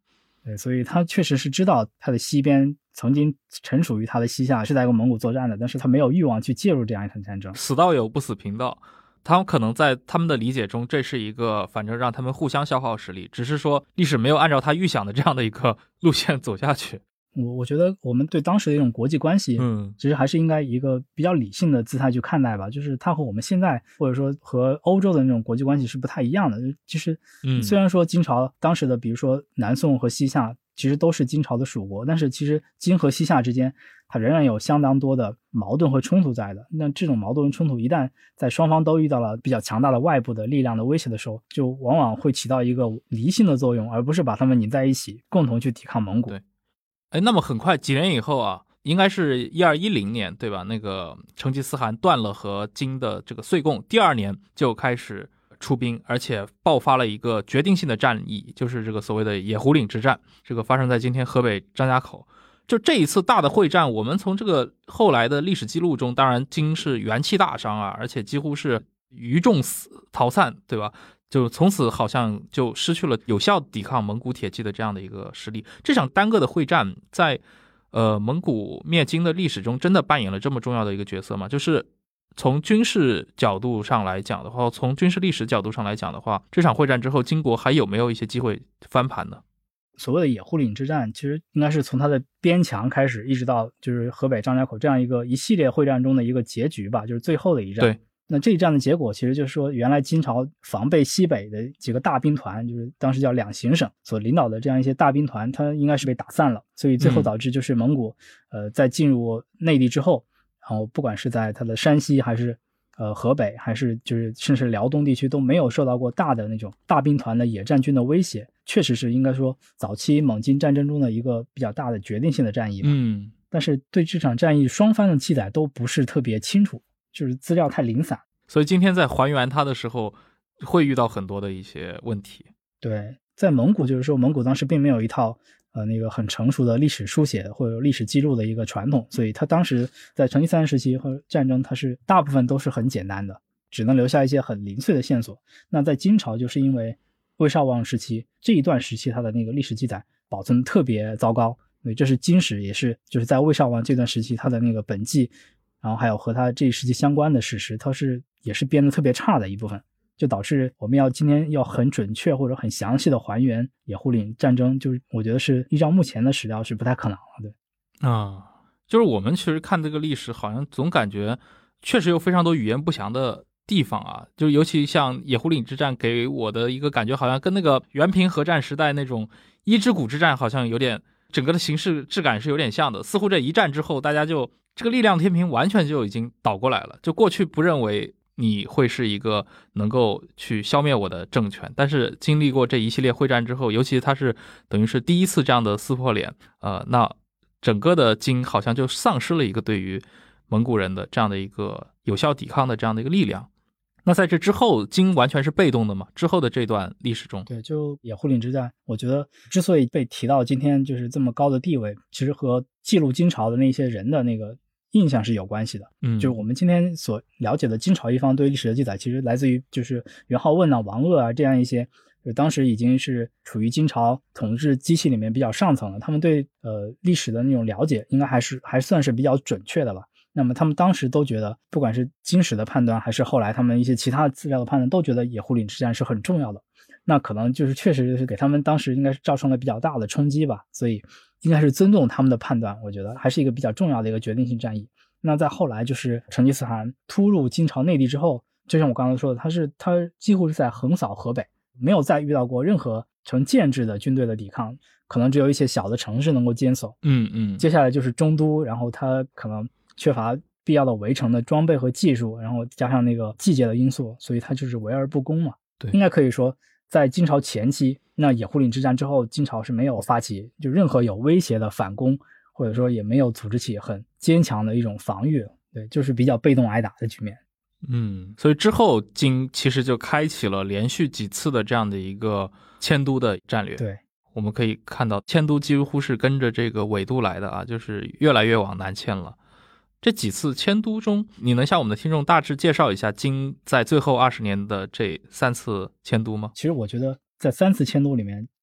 对，所以他确实是知道他的西边曾经臣属于他的西夏是在跟蒙古作战的，但是他没有欲望去介入这样一场战争。 死道友不死贫道，他们可能在他们的理解中，这是一个反正让他们互相消耗实力，只是说历史没有按照他预想的这样的一个路线走下去。 我我觉得我们对当时的一种国际关系， 嗯， 其实还是应该一个比较理性的姿态去看待吧。就是它和我们现在或者说和欧洲的那种国际关系是不太一样的。其实， 嗯， 虽然说金朝当时的，比如说南宋和西夏，其实都是金朝的属国，但是其实金和西夏之间，它仍然有相当多的矛盾和冲突在的。那这种矛盾和冲突一旦在双方都遇到了比较强大的外部的力量的威胁的时候，就往往会起到一个离心的作用，而不是把它们拧在一起，共同去抵抗蒙古。 对。哎，那么很快几年以后啊，应该是一二一零年，对吧？那个成吉思汗断了和金的这个岁贡，第二年就开始出兵，而且爆发了一个决定性的战役，就是这个所谓的野狐岭之战，这个发生在今天河北张家口。就这一次大的会战，我们从这个后来的历史记录中，当然金是元气大伤啊，而且几乎是余众死逃散，对吧？就从此好像就失去了有效抵抗蒙古铁骑的这样的一个实力。这场单个的会战在呃蒙古灭金的历史中真的扮演了这么重要的一个角色吗？就是从军事角度上来讲的话，从军事历史角度上来讲的话，这场会战之后金国还有没有一些机会翻盘呢？ 所谓的野狐岭之战，其实应该是从它的边墙开始，一直到就是河北张家口这样一个一系列会战中的一个结局吧，就是最后的一战。 对。 那这一战的结果其实就是说，原来金朝防备西北的几个大兵团，就是当时叫两行省所领导的这样一些大兵团，它应该是被打散了，所以最后导致就是蒙古、嗯、呃在进入内地之后，然后不管是在它的山西还是呃河北，还是就是甚至辽东地区都没有受到过大的那种大兵团的野战军的威胁，确实是应该说早期蒙金战争中的一个比较大的决定性的战役吧。 嗯， 但是对这场战役双方的记载都不是特别清楚，就是资料太零散， 所以今天在还原它的时候会遇到很多的一些问题。 对，在蒙古就是说蒙古当时并没有一套呃那个很成熟的历史书写或者历史记录的一个传统，所以他当时在成吉思汗时期和战争它是大部分都是很简单的，只能留下一些很零碎的线索。那在金朝就是因为魏少王时期这一段时期它的那个历史记载保存特别糟糕，所以这是金史也是就是在魏少王这段时期它的那个本纪，然后还有和他这一时期相关的史实，它是也是编得特别差的一部分，就导致我们要今天要很准确或者很详细的还原野狐岭战争，就是我觉得是依照目前的史料是不太可能了。对啊，就是我们其实看这个历史，好像总感觉确实有非常多语言不详的地方啊，就尤其像野狐岭之战给我的一个感觉，好像跟那个元平合战时代那种伊之谷之战好像有点整个的形式质感是有点像的，似乎这一战之后大家就这个力量天平完全就已经倒过来了，就过去不认为你会是一个能够去消灭我的政权，但是经历过这一系列会战之后，尤其它是等于是第一次这样的撕破脸，呃，那整个的金好像就丧失了一个对于蒙古人的这样的一个有效抵抗的这样的一个力量。那在这之后金完全是被动的嘛？之后的这段历史中， 对，就野狐岭之战，我觉得之所以被提到今天就是这么高的地位，其实和记录金朝的那些人的那个印象是有关系的。 嗯， 就是我们今天所了解的金朝一方对历史的记载，其实来自于就是元好问啊、王鄂啊这样一些，就当时已经是处于金朝统治机器里面比较上层了，他们对呃历史的那种了解，应该还是还算是比较准确的吧。那么他们当时都觉得，不管是金史的判断，还是后来他们一些其他资料的判断，都觉得野狐岭之战是很重要的。那可能就是确实是给他们当时应该是造成了比较大的冲击吧，所以应该是尊重他们的判断，我觉得还是一个比较重要的一个决定性战役。那在后来就是成吉思汗突入金朝内地之后，就像我刚才说的，他是他几乎是在横扫河北，没有再遇到过任何成建制的军队的抵抗，可能只有一些小的城市能够坚守。 嗯嗯， 接下来就是中都，然后他可能缺乏必要的围城的装备和技术，然后加上那个季节的因素，所以他就是围而不攻嘛。 对， 应该可以说在金朝前期，那野狐岭之战之后，金朝是没有发起就任何有威胁的反攻，或者说也没有组织起很坚强的一种防御，对，就是比较被动挨打的局面。 嗯，所以之后金其实就开启了连续几次的这样的一个迁都的战略。 对， 我们可以看到迁都几乎是跟着这个纬度来的啊，就是越来越往南迁了。这几次迁都中，你能向我们的听众大致介绍一下金在最后二十年的这三次迁都吗？ 其实我觉得在三次迁都里面，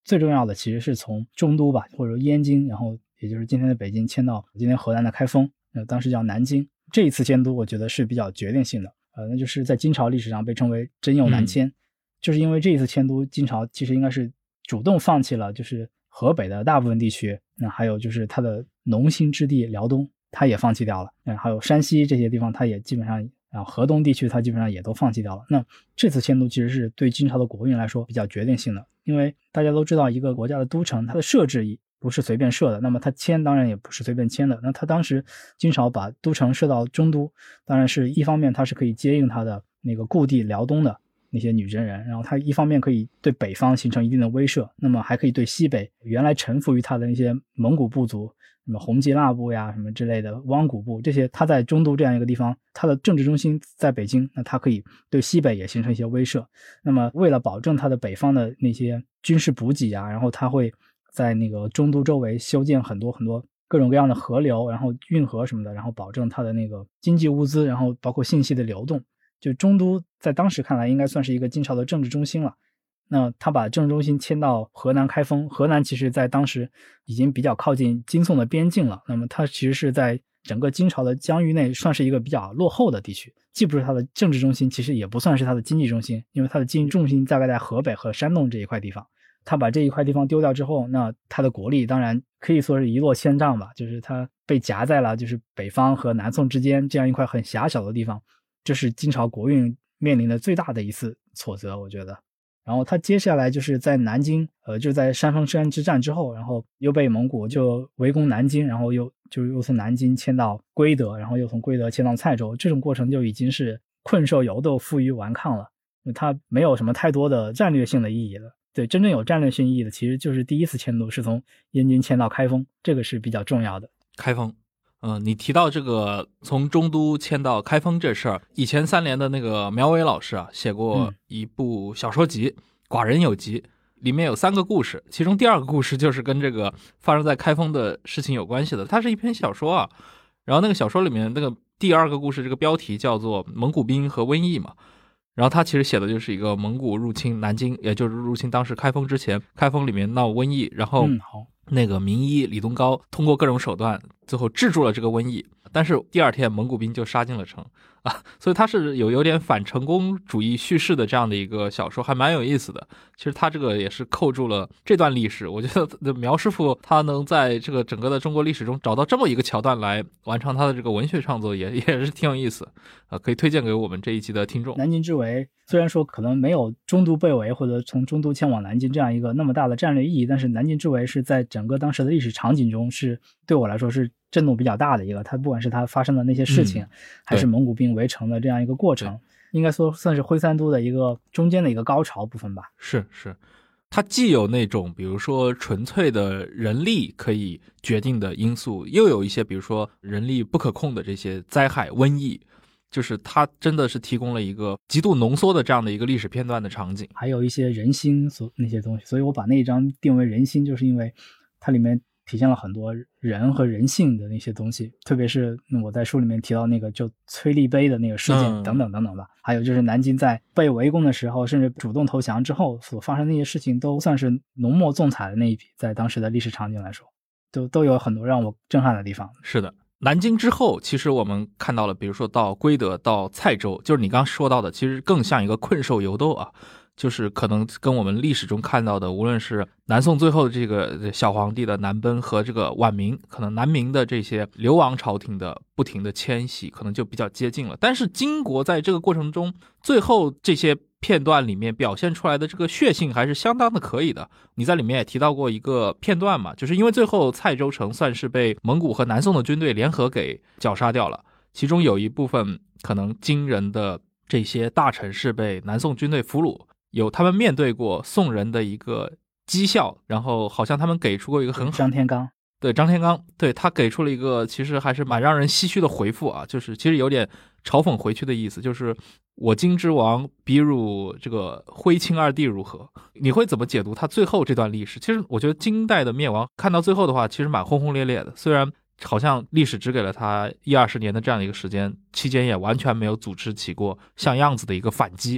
最重要的其实是从中都吧，或者燕京，然后也就是今天的北京迁到今天河南的开封，呃，当时叫南京。这一次迁都我觉得是比较决定性的，呃，那就是在金朝历史上被称为真右南迁、嗯、就是因为这一次迁都，金朝其实应该是主动放弃了就是河北的大部分地区，那还有就是它的农兴之地辽东它也放弃掉了，嗯，还有山西这些地方它也基本上，然后河东地区它基本上也都放弃掉了。那这次迁都其实是对金朝的国运来说比较决定性的，因为大家都知道一个国家的都城它的设置不是随便设的，那么它迁当然也不是随便迁的。那它当时金朝把都城设到中都，当然是一方面它是可以接应它的那个故地辽东的那些女真人，然后它一方面可以对北方形成一定的威慑，那么还可以对西北原来臣服于它的那些蒙古部族，什么红吉腊部呀什么之类的汪古部，这些它在中都这样一个地方，它的政治中心在北京，那它可以对西北也形成一些威慑。那么为了保证它的北方的那些军事补给啊，然后它会在那个中都周围修建很多很多各种各样的河流，然后运河什么的，然后保证它的那个经济物资，然后包括信息的流动。就中都在当时看来应该算是一个金朝的政治中心了，那他把政治中心迁到河南开封，河南其实在当时已经比较靠近金宋的边境了，那么它其实是在整个金朝的疆域内算是一个比较落后的地区，既不是它的政治中心，其实也不算是它的经济中心，因为它的经济重心大概在河北和山东这一块地方。他把这一块地方丢掉之后，那他的国力当然可以说是一落千丈吧，就是他被夹在了就是北方和南宋之间这样一块很狭小的地方，这是金朝国运面临的最大的一次挫折，我觉得。然后他接下来就是在南京，呃，就在山峰山之战之后，然后又被蒙古就围攻南京，然后又就又从南京迁到归德，然后又从归德迁到蔡州，这种过程就已经是困兽犹斗，负隅顽抗了，它没有什么太多的战略性的意义了。对，真正有战略性意义的其实就是第一次迁都是从燕京迁到开封，这个是比较重要的。 开封，嗯、呃，你提到这个从中都迁到开封这事儿，以前三联的那个苗伟老师啊写过一部小说集、嗯、寡人有集，里面有三个故事，其中第二个故事就是跟这个发生在开封的事情有关系的，它是一篇小说啊，然后那个小说里面那个第二个故事这个标题叫做蒙古兵和瘟疫嘛，然后他其实写的就是一个蒙古入侵南京，也就是入侵当时开封之前，开封里面闹瘟疫，然后那个名医李东高通过各种手段最后制住了这个瘟疫，但是第二天蒙古兵就杀进了城啊，所以他是有有点反成功主义叙事的这样的一个小说，还蛮有意思的。其实他这个也是扣住了这段历史，我觉得苗师傅他能在这个整个的中国历史中找到这么一个桥段来完成他的这个文学创作，也也是挺有意思啊，可以推荐给我们这一期的听众。 南京之围虽然说可能没有中都被围或者从中都迁往南京这样一个那么大的战略意义，但是南京之围是在整个当时的历史场景中是对我来说是震动比较大的一个，它不管是它发生的那些事情、嗯、还是蒙古兵围城的这样一个过程，应该说算是徽三都的一个中间的一个高潮部分吧。 是是，它既有那种比如说纯粹的人力可以决定的因素，又有一些比如说人力不可控的这些灾害瘟疫，就是它真的是提供了一个极度浓缩的这样的一个历史片段的场景， 还有一些人心所那些东西，所以我把那一章定为人心，就是因为它里面体现了很多人和人性的那些东西，特别是我在书里面提到那个就崔立碑的那个事件等等等等吧、嗯、还有就是南京在被围攻的时候甚至主动投降之后所发生的那些事情，都算是浓墨重彩的那一笔，在当时的历史场景来说都都有很多让我震撼的地方。 是的，南京之后其实我们看到了比如说到归德到蔡州，就是你刚刚说到的其实更像一个困兽犹斗啊，就是可能跟我们历史中看到的无论是南宋最后的这个小皇帝的南奔和这个晚明可能南明的这些流亡朝廷的不停的迁徙可能就比较接近了，但是金国在这个过程中最后这些片段里面表现出来的这个血性还是相当的可以的。你在里面也提到过一个片段嘛，就是因为最后蔡州城算是被蒙古和南宋的军队联合给绞杀掉了，其中有一部分可能金人的这些大臣是被南宋军队俘虏，有他们面对过宋人的一个讥笑，然后好像他们给出过一个很好， 张天罡， 对张天罡，对他给出了一个其实还是蛮让人唏嘘的回复啊，就是其实有点嘲讽回去的意思，就是我金之王比汝这个徽钦二帝如何？你会怎么解读他最后这段历史？其实我觉得金代的灭亡看到最后的话其实蛮轰轰烈烈的，虽然好像历史只给了他一二十年的这样的一个时间，期间也完全没有组织起过像样子的一个反击，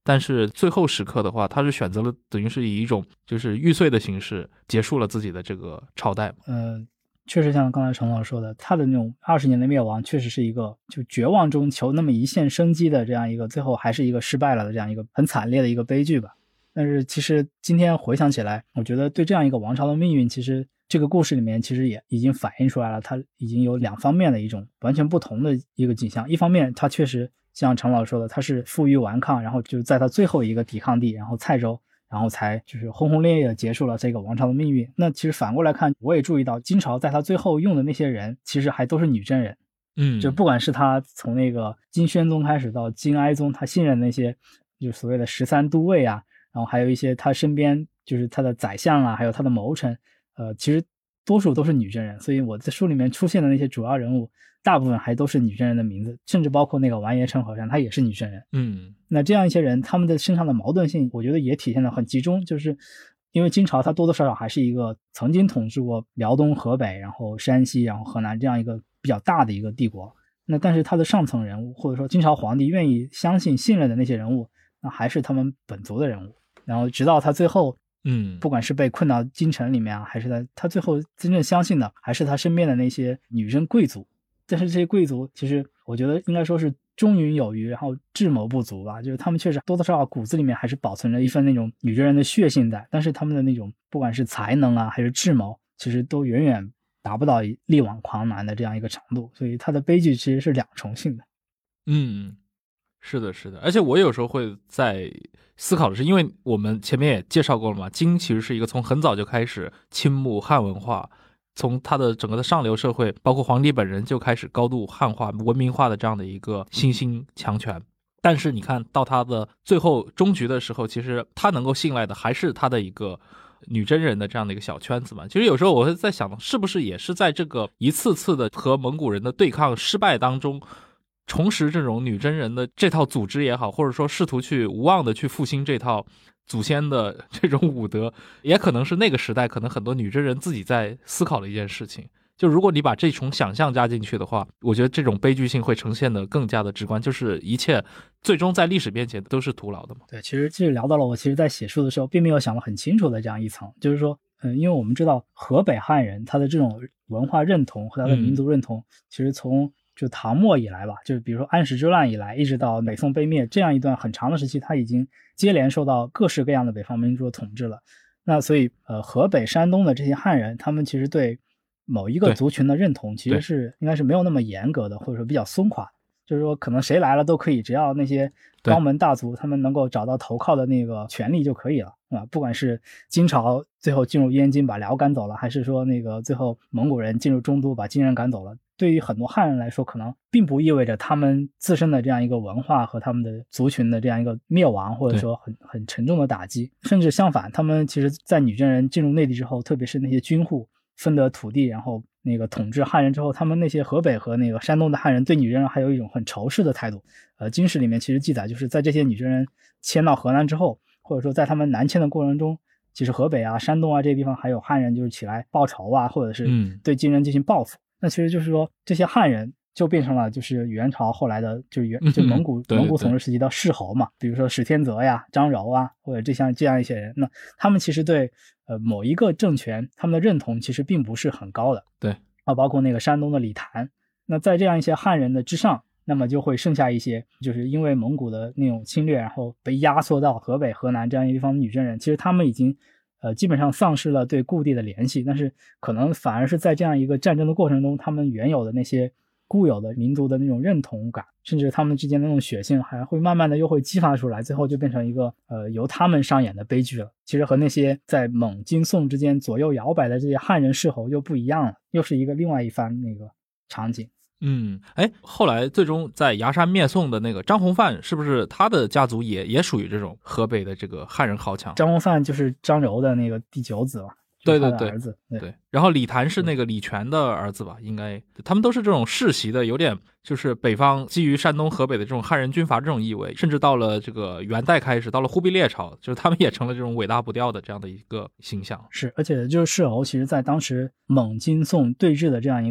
但是最后时刻的话，他是选择了等于是以一种就是玉碎的形式结束了自己的这个朝代。 呃，确实像刚才陈老师说的，他的那种二十年的灭亡确实是一个就绝望中求那么一线生机的这样一个，最后还是一个失败了的这样一个很惨烈的一个悲剧吧。但是其实今天回想起来，我觉得对这样一个王朝的命运，其实这个故事里面其实也已经反映出来了，它已经有两方面的一种完全不同的一个景象。一方面它确实像陈老师说的，他是负隅顽抗，然后就在他最后一个抵抗地，然后蔡州，然后才就是轰轰烈烈的结束了这个王朝的命运。那其实反过来看，我也注意到金朝在他最后用的那些人其实还都是女真人。 嗯， 就不管是他从那个金宣宗开始到金哀宗，他信任那些就所谓的十三都尉啊，然后还有一些他身边就是他的宰相啊，还有他的谋臣，呃，其实多数都是女真人。所以我在书里面出现的那些主要人物大部分还都是女真人的名字，甚至包括那个完颜陈和尚，他也是女真人。 嗯， 那这样一些人他们的身上的矛盾性我觉得也体现得很集中，就是因为金朝它多多少少还是一个曾经统治过辽东河北然后山西然后河南这样一个比较大的一个帝国。那但是他的上层人物或者说金朝皇帝愿意相信信任的那些人物，那还是他们本族的人物。然后直到他最后嗯， 不管是被困到京城里面啊，还是他他最后真正相信的还是他身边的那些女真贵族。但是这些贵族其实我觉得应该说是忠允有余，然后智谋不足吧，就是他们确实多多少少骨子里面还是保存着一份那种女真人的血性在，但是他们的那种不管是才能啊还是智谋，其实都远远达不到力挽狂澜的这样一个程度，所以他的悲剧其实是两重性的。 嗯，是的，是的。而且我有时候会在思考的是，因为我们前面也介绍过了嘛，金其实是一个从很早就开始倾慕汉文化，从它的整个的上流社会，包括皇帝本人就开始高度汉化、文明化的这样的一个新兴强权。但是你看到他的最后终局的时候，其实他能够信赖的还是他的一个女真人的这样的一个小圈子嘛。其实有时候我会在想，是不是也是在这个一次次的和蒙古人的对抗失败当中，重拾这种女真人的这套组织也好，或者说试图去无望的去复兴这套祖先的这种武德，也可能是那个时代可能很多女真人自己在思考的一件事情。就如果你把这种想象加进去的话，我觉得这种悲剧性会呈现的更加的直观，就是一切最终在历史面前都是徒劳的嘛。 对，其实这聊到了我其实在写书的时候并没有想得很清楚的这样一层，就是说嗯，因为我们知道河北汉人他的这种文化认同和他的民族认同、嗯、其实从就唐末以来吧，就是比如说安史之乱以来一直到北宋被灭这样一段很长的时期，他已经接连受到各式各样的北方民族的统治了。那所以呃，河北山东的这些汉人他们其实对某一个族群的认同其实是应该是没有那么严格的，或者说比较松垮，就是说可能谁来了都可以，只要那些高门大族他们能够找到投靠的那个权利就可以了啊。不管是金朝最后进入燕京把辽赶走了，还是说那个最后蒙古人进入中都把金人赶走了，对于很多汉人来说可能并不意味着他们自身的这样一个文化和他们的族群的这样一个灭亡，或者说很很沉重的打击。甚至相反，他们其实在女真人进入内地之后，特别是那些军户分得土地然后那个统治汉人之后，他们那些河北和那个山东的汉人对女真人还有一种很仇视的态度。呃，金史里面其实记载就是在这些女真人迁到河南之后，或者说在他们南迁的过程中，其实河北啊山东啊这些地方还有汉人就是起来报仇啊，或者是对金人进行报复、嗯、那其实就是说这些汉人就变成了就是元朝后来的就是元就蒙古、嗯、蒙古统治时期的世侯嘛，比如说史天泽呀张柔啊或者这像这样一些人，那他们其实对呃某一个政权他们的认同其实并不是很高的。 对啊，包括那个山东的李谭。那在这样一些汉人的之上，那么就会剩下一些就是因为蒙古的那种侵略然后被压缩到河北河南这样一个地方的女真人，其实他们已经呃基本上丧失了对故地的联系，但是可能反而是在这样一个战争的过程中，他们原有的那些固有的民族的那种认同感，甚至他们之间的那种血性还会慢慢的又会激发出来，最后就变成一个呃由他们上演的悲剧了。其实和那些在蒙金宋之间左右摇摆的这些汉人世侯又不一样了，又是一个另外一番那个场景。 嗯，哎，后来最终在崖山灭宋的那个张弘范，是不是他的家族也也属于这种河北的这个汉人豪强？ 张弘范就是张柔的那个第九子嘛， 对对对， 儿子 对, 对。然后李谭是那个李全的儿子吧，应该他们都是这种世袭的，有点就是北方基于山东河北的这种汉人军阀这种意味，甚至到了这个元代开始，到了忽必烈朝，就是他们也成了这种伟大不掉的这样的一个形象。 是，而且就是世侯其实在当时蒙金宋对峙的这样一个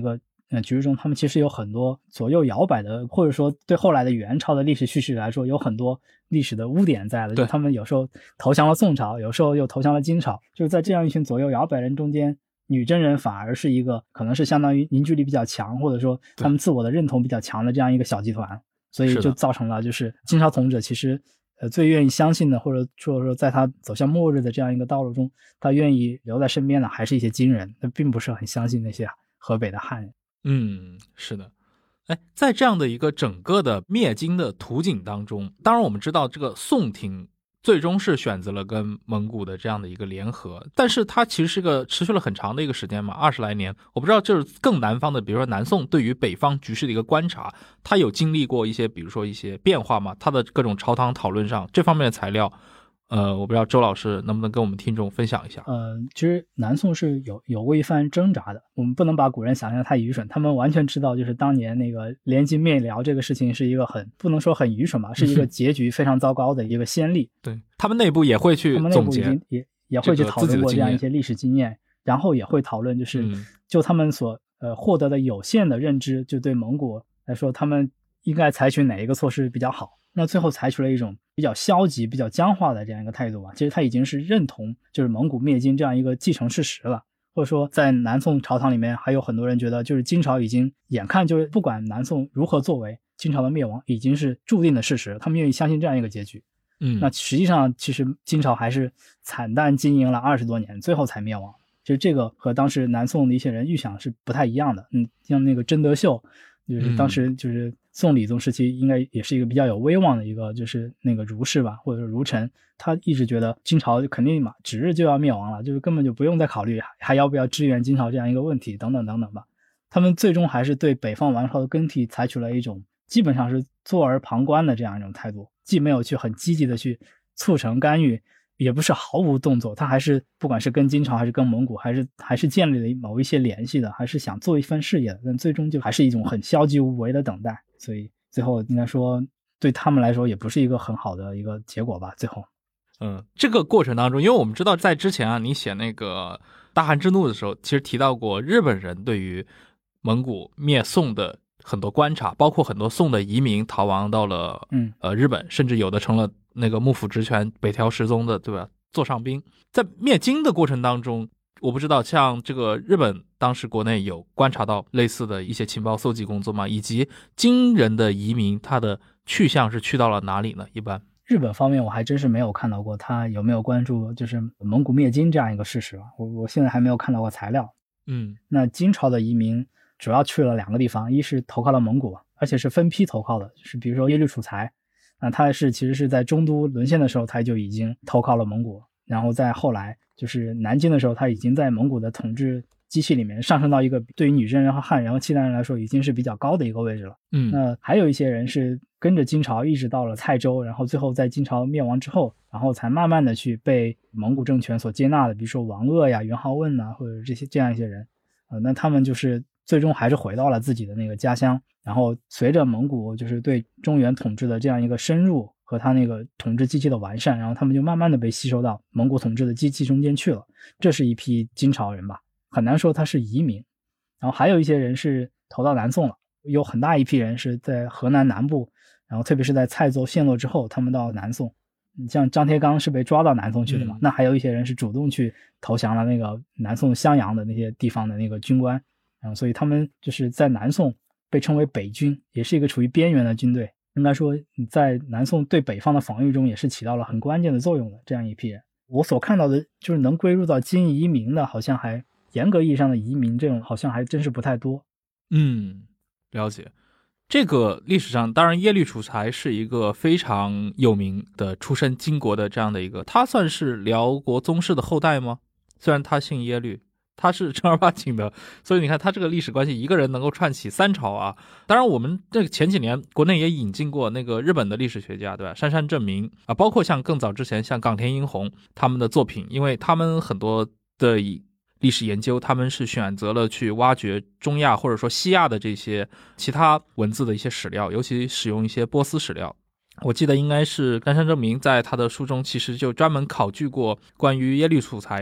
呃局势中，他们其实有很多左右摇摆的，或者说对后来的元朝的历史叙事来说，有很多历史的污点在的。就他们有时候投降了宋朝，有时候又投降了金朝，就是在这样一群左右摇摆人中间，女真人反而是一个可能是相当于凝聚力比较强，或者说他们自我的认同比较强的这样一个小集团，所以就造成了就是金朝统治者其实呃最愿意相信的，或者说说在他走向末日的这样一个道路中，他愿意留在身边的还是一些金人，他并不是很相信那些河北的汉人。 嗯，是的。哎，在这样的一个整个的灭金的图景当中，当然我们知道这个宋廷最终是选择了跟蒙古的这样的一个联合，但是它其实是个持续了很长的一个时间嘛，二十来年。我不知道就是更南方的，比如说南宋对于北方局势的一个观察，它有经历过一些比如说一些变化吗？它的各种朝堂讨论上这方面的材料，呃，我不知道周老师能不能跟我们听众分享一下。 呃，其实南宋是有有过一番挣扎的，我们不能把古人想象太愚蠢，他们完全知道就是当年那个联金灭辽这个事情是一个很不能说很愚蠢吧，是一个结局非常糟糕的一个先例。 对，他们内部也会去总结， 他们内部也也会去讨论过这样一些历史经验，然后也会讨论就是就他们所呃获得的有限的认知，就对蒙古来说，他们应该采取哪一个措施比较好。那最后采取了一种比较消极比较僵化的这样一个态度吧，其实他已经是认同就是蒙古灭金这样一个既成事实了，或者说在南宋朝堂里面还有很多人觉得就是金朝已经眼看就是不管南宋如何作为，金朝的灭亡已经是注定的事实，他们愿意相信这样一个结局。 嗯， 那实际上其实金朝还是惨淡经营了二十多年，最后才灭亡。其实这个和当时南宋的一些人预想是不太一样的。嗯，像那个真德秀，就是当时就是宋理宗时期应该也是一个比较有威望的一个就是那个儒士吧，或者说儒臣，他一直觉得金朝肯定嘛指日就要灭亡了，就是根本就不用再考虑还要不要支援金朝这样一个问题等等等等吧。他们最终还是对北方王朝的更替采取了一种基本上是坐而旁观的这样一种态度，既没有去很积极的去促成干预，也不是毫无动作，他还是不管是跟金朝还是跟蒙古还是还是建立了某一些联系的，还是想做一番事业的，但最终就还是一种很消极无为的等待，所以最后应该说对他们来说也不是一个很好的一个结果吧。最后嗯，这个过程当中，因为我们知道在之前啊，你写那个大汗之怒的时候，其实提到过日本人对于蒙古灭宋的很多观察，包括很多宋的移民逃亡到了嗯呃日本，甚至有的成了那个幕府职权北条时宗的对吧座上宾。在灭金的过程当中，我不知道像这个日本当时国内有观察到类似的一些情报搜集工作吗？以及金人的移民他的去向是去到了哪里呢？一般日本方面我还真是没有看到过他有没有关注就是蒙古灭金这样一个事实，我我现在还没有看到过材料。 嗯， 那金朝的移民主要去了两个地方，一是投靠了蒙古，而且是分批投靠的，就是比如说耶律楚材，那他是其实是在中都沦陷的时候他就已经投靠了蒙古，然后在后来就是南京的时候他已经在蒙古的统治机器里面上升到一个对于女真人和汉人和契丹人来说已经是比较高的一个位置了。 嗯， 那还有一些人是跟着金朝一直到了蔡州，然后最后在金朝灭亡之后，然后才慢慢的去被蒙古政权所接纳的，比如说王鄂呀、元好问呐，或者这些这样一些人，呃，那他们就是最终还是回到了自己的那个家乡，然后随着蒙古就是对中原统治的这样一个深入和他那个统治机器的完善，然后他们就慢慢的被吸收到蒙古统治的机器中间去了。这是一批金朝人吧，很难说他是移民。然后还有一些人是投到南宋了，有很大一批人是在河南南部，然后特别是在蔡州陷落之后他们到南宋，像张贴刚是被抓到南宋去的嘛、嗯、那还有一些人是主动去投降了那个南宋襄阳的那些地方的那个军官，然后所以他们就是在南宋被称为北军，也是一个处于边缘的军队，应该说在南宋对北方的防御中也是起到了很关键的作用的这样一批人。我所看到的就是能归入到金移民的，好像还严格意义上的移民这种好像还真是不太多。 嗯，了解。这个历史上当然耶律楚材是一个非常有名的出身金国的这样的一个，他算是辽国宗室的后代吗？虽然他姓耶律，他是正儿八经的，所以你看他这个历史关系一个人能够串起三朝啊。当然我们这个前几年国内也引进过那个日本的历史学家，对吧，杉山正明啊，包括像更早之前像冈田英弘他们的作品，因为他们很多的历史研究他们是选择了去挖掘中亚或者说西亚的这些其他文字的一些史料，尤其使用一些波斯史料。我记得应该是冈山正明在他的书中其实就专门考据过关于耶律楚材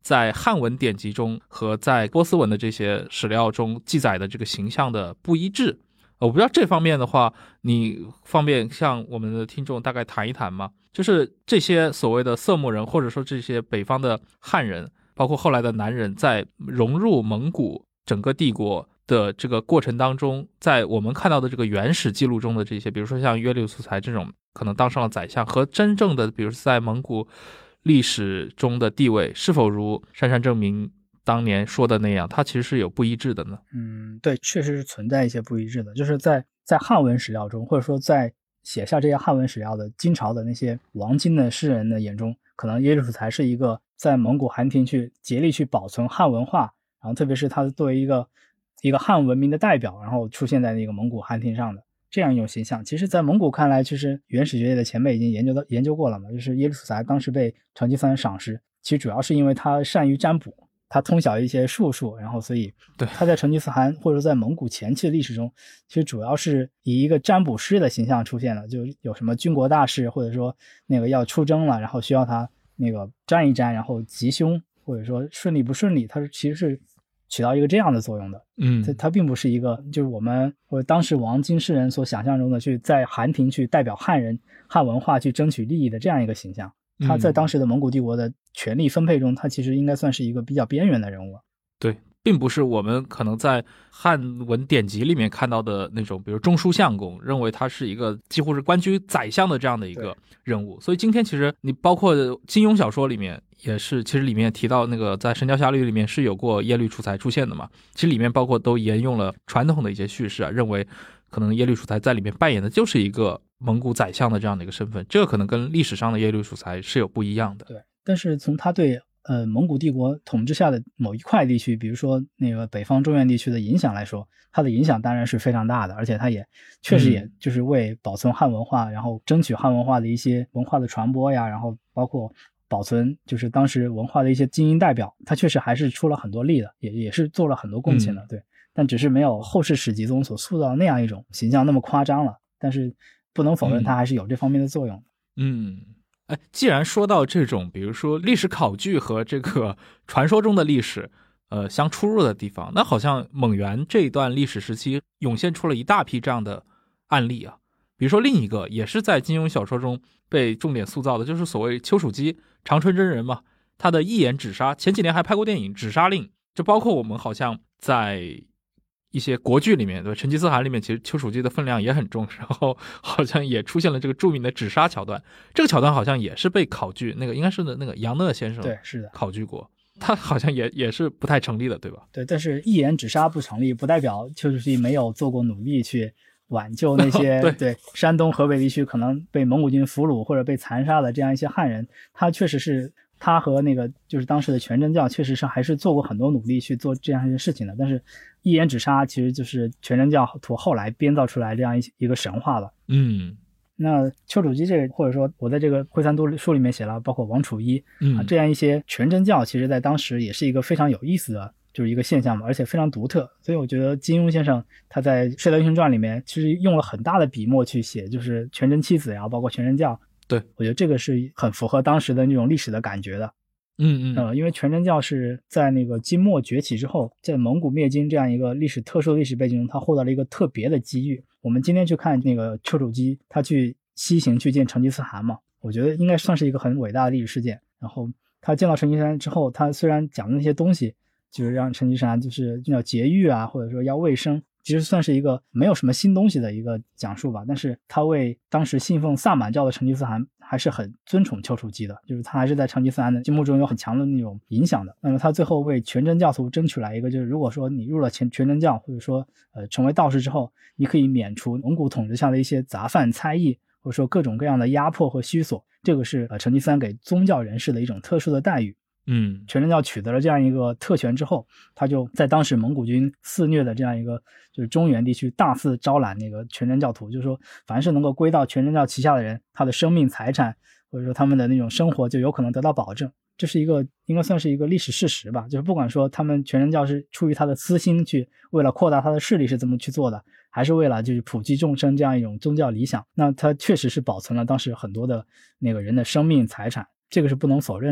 在汉文典籍中和在波斯文的这些史料中记载的这个形象的不一致。我不知道这方面的话，你方便向我们的听众大概谈一谈吗？就是这些所谓的色目人，或者说这些北方的汉人，包括后来的南人，在融入蒙古整个帝国的这个过程当中，在我们看到的这个原始记录中的这些，比如说像约律素材这种可能当上了宰相，和真正的比如在蒙古历史中的地位是否如杉山正明当年说的那样，它其实是有不一致的呢？ 嗯，对，确实是存在一些不一致的，就是在在汉文史料中，或者说在写下这些汉文史料的金朝的那些王金的诗人的眼中，可能耶律楚材是一个在蒙古汗庭去竭力去保存汉文化，然后特别是他作为一个一个汉文明的代表，然后出现在那个蒙古汗庭上的这样一种形象。其实在蒙古看来，其实原始学界的前辈已经研究到研究过了嘛，就是耶律楚材当时被成吉思汗赏识，其实主要是因为他善于占卜，他通晓一些术数，然后所以他在成吉思汗或者在蒙古前期的历史中，其实主要是以一个占卜师的形象出现了，就有什么军国大事，或者说那个要出征了，然后需要他那个占一占，然后吉凶，或者说顺利不顺利，他是其实是起到一个这样的作用的。 嗯， 它并不是一个就是我们或者当时王金世人所想象中的去在汗庭去代表汉人汉文化去争取利益的这样一个形象。他在当时的蒙古帝国的权力分配中，他其实应该算是一个比较边缘的人物。 对，并不是我们可能在汉文典籍里面看到的那种，比如中书相公，认为他是一个几乎是官居宰相的这样的一个人物。所以今天其实你包括金庸小说里面也是，其实里面提到那个在《神雕侠侣》里面是有过耶律楚材出现的嘛，其实里面包括都沿用了传统的一些叙事啊，认为可能耶律楚材在里面扮演的就是一个蒙古宰相的这样的一个身份，这个可能跟历史上的耶律楚材是有不一样的。 对，但是从他对呃蒙古帝国统治下的某一块地区，比如说那个北方中原地区的影响来说，他的影响当然是非常大的，而且他也确实也就是为保存汉文化、嗯、然后争取汉文化的一些文化的传播呀，然后包括保存就是当时文化的一些精英代表，他确实还是出了很多力的，也也是做了很多贡献的、嗯、对，但只是没有后世史籍中所塑造那样一种形象那么夸张了，但是不能否认它还是有这方面的作用的。 嗯，哎，既然说到这种比如说历史考据和这个传说中的历史呃相出入的地方，那好像蒙元这一段历史时期涌现出了一大批这样的案例啊。比如说另一个也是在金庸小说中被重点塑造的，就是所谓丘处机长春真人嘛，他的一眼止杀，前几年还拍过电影《止杀令》，就包括我们好像在一些国剧里面，对，成吉思汗里面其实丘处机的分量也很重，然后好像也出现了这个著名的止杀桥段，这个桥段好像也是被考据，那个应该是那个杨讷先生对是的考据过，他好像也也是不太成立的，对吧？ 对，但是一眼止杀不成立，不代表丘处机没有做过努力去挽救那些对, 对山东河北地区可能被蒙古军俘虏或者被残杀的这样一些汉人，他确实是他和那个就是当时的全真教确实是还是做过很多努力去做这样一件事情的，但是一眼止杀其实就是全真教徒后来编造出来这样一一个神话了。 嗯， 那丘处机这个或者说我在这个会三都书里面写了，包括王处一、 嗯啊、这样一些全真教，其实在当时也是一个非常有意思的就是一个现象嘛，而且非常独特。所以我觉得金庸先生他在《射雕英雄传》里面其实用了很大的笔墨去写就是全真七子，然后包括全真教。 对， 我觉得这个是很符合当时的那种历史的感觉的。 嗯嗯， 呃，因为全真教是在那个金末崛起之后，在蒙古灭金这样一个历史特殊的历史背景中，他获得了一个特别的机遇。我们今天去看那个丘处机，他去西行去见成吉思汗嘛，我觉得应该算是一个很伟大的历史事件。然后他见到成吉思汗之后，他虽然讲的那些东西就是让成吉思汗就是要节欲啊，或者说要卫生，其实算是一个没有什么新东西的一个讲述吧，但是他为当时信奉萨满教的成吉思汗还是很尊崇丘处机的，就是他还是在成吉思汗的心目中有很强的那种影响的。那么他最后为全真教徒争取来一个，就是如果说你入了全全真教，或者说呃成为道士之后，你可以免除蒙古统治下的一些杂犯猜疑，或者说各种各样的压迫和虚索，这个是呃成吉思汗给宗教人士的一种特殊的待遇。 嗯， 全真教取得了这样一个特权之后，他就在当时蒙古军肆虐的这样一个就是中原地区大肆招揽那个全真教徒，就是说凡是能够归到全真教旗下的人，他的生命财产或者说他们的那种生活就有可能得到保证。这是一个应该算是一个历史事实吧，就是不管说他们全真教是出于他的私心去为了扩大他的势力是这么去做的，还是为了就是普济众生这样一种宗教理想，那他确实是保存了当时很多的那个人的生命财产，这个是不能否认的。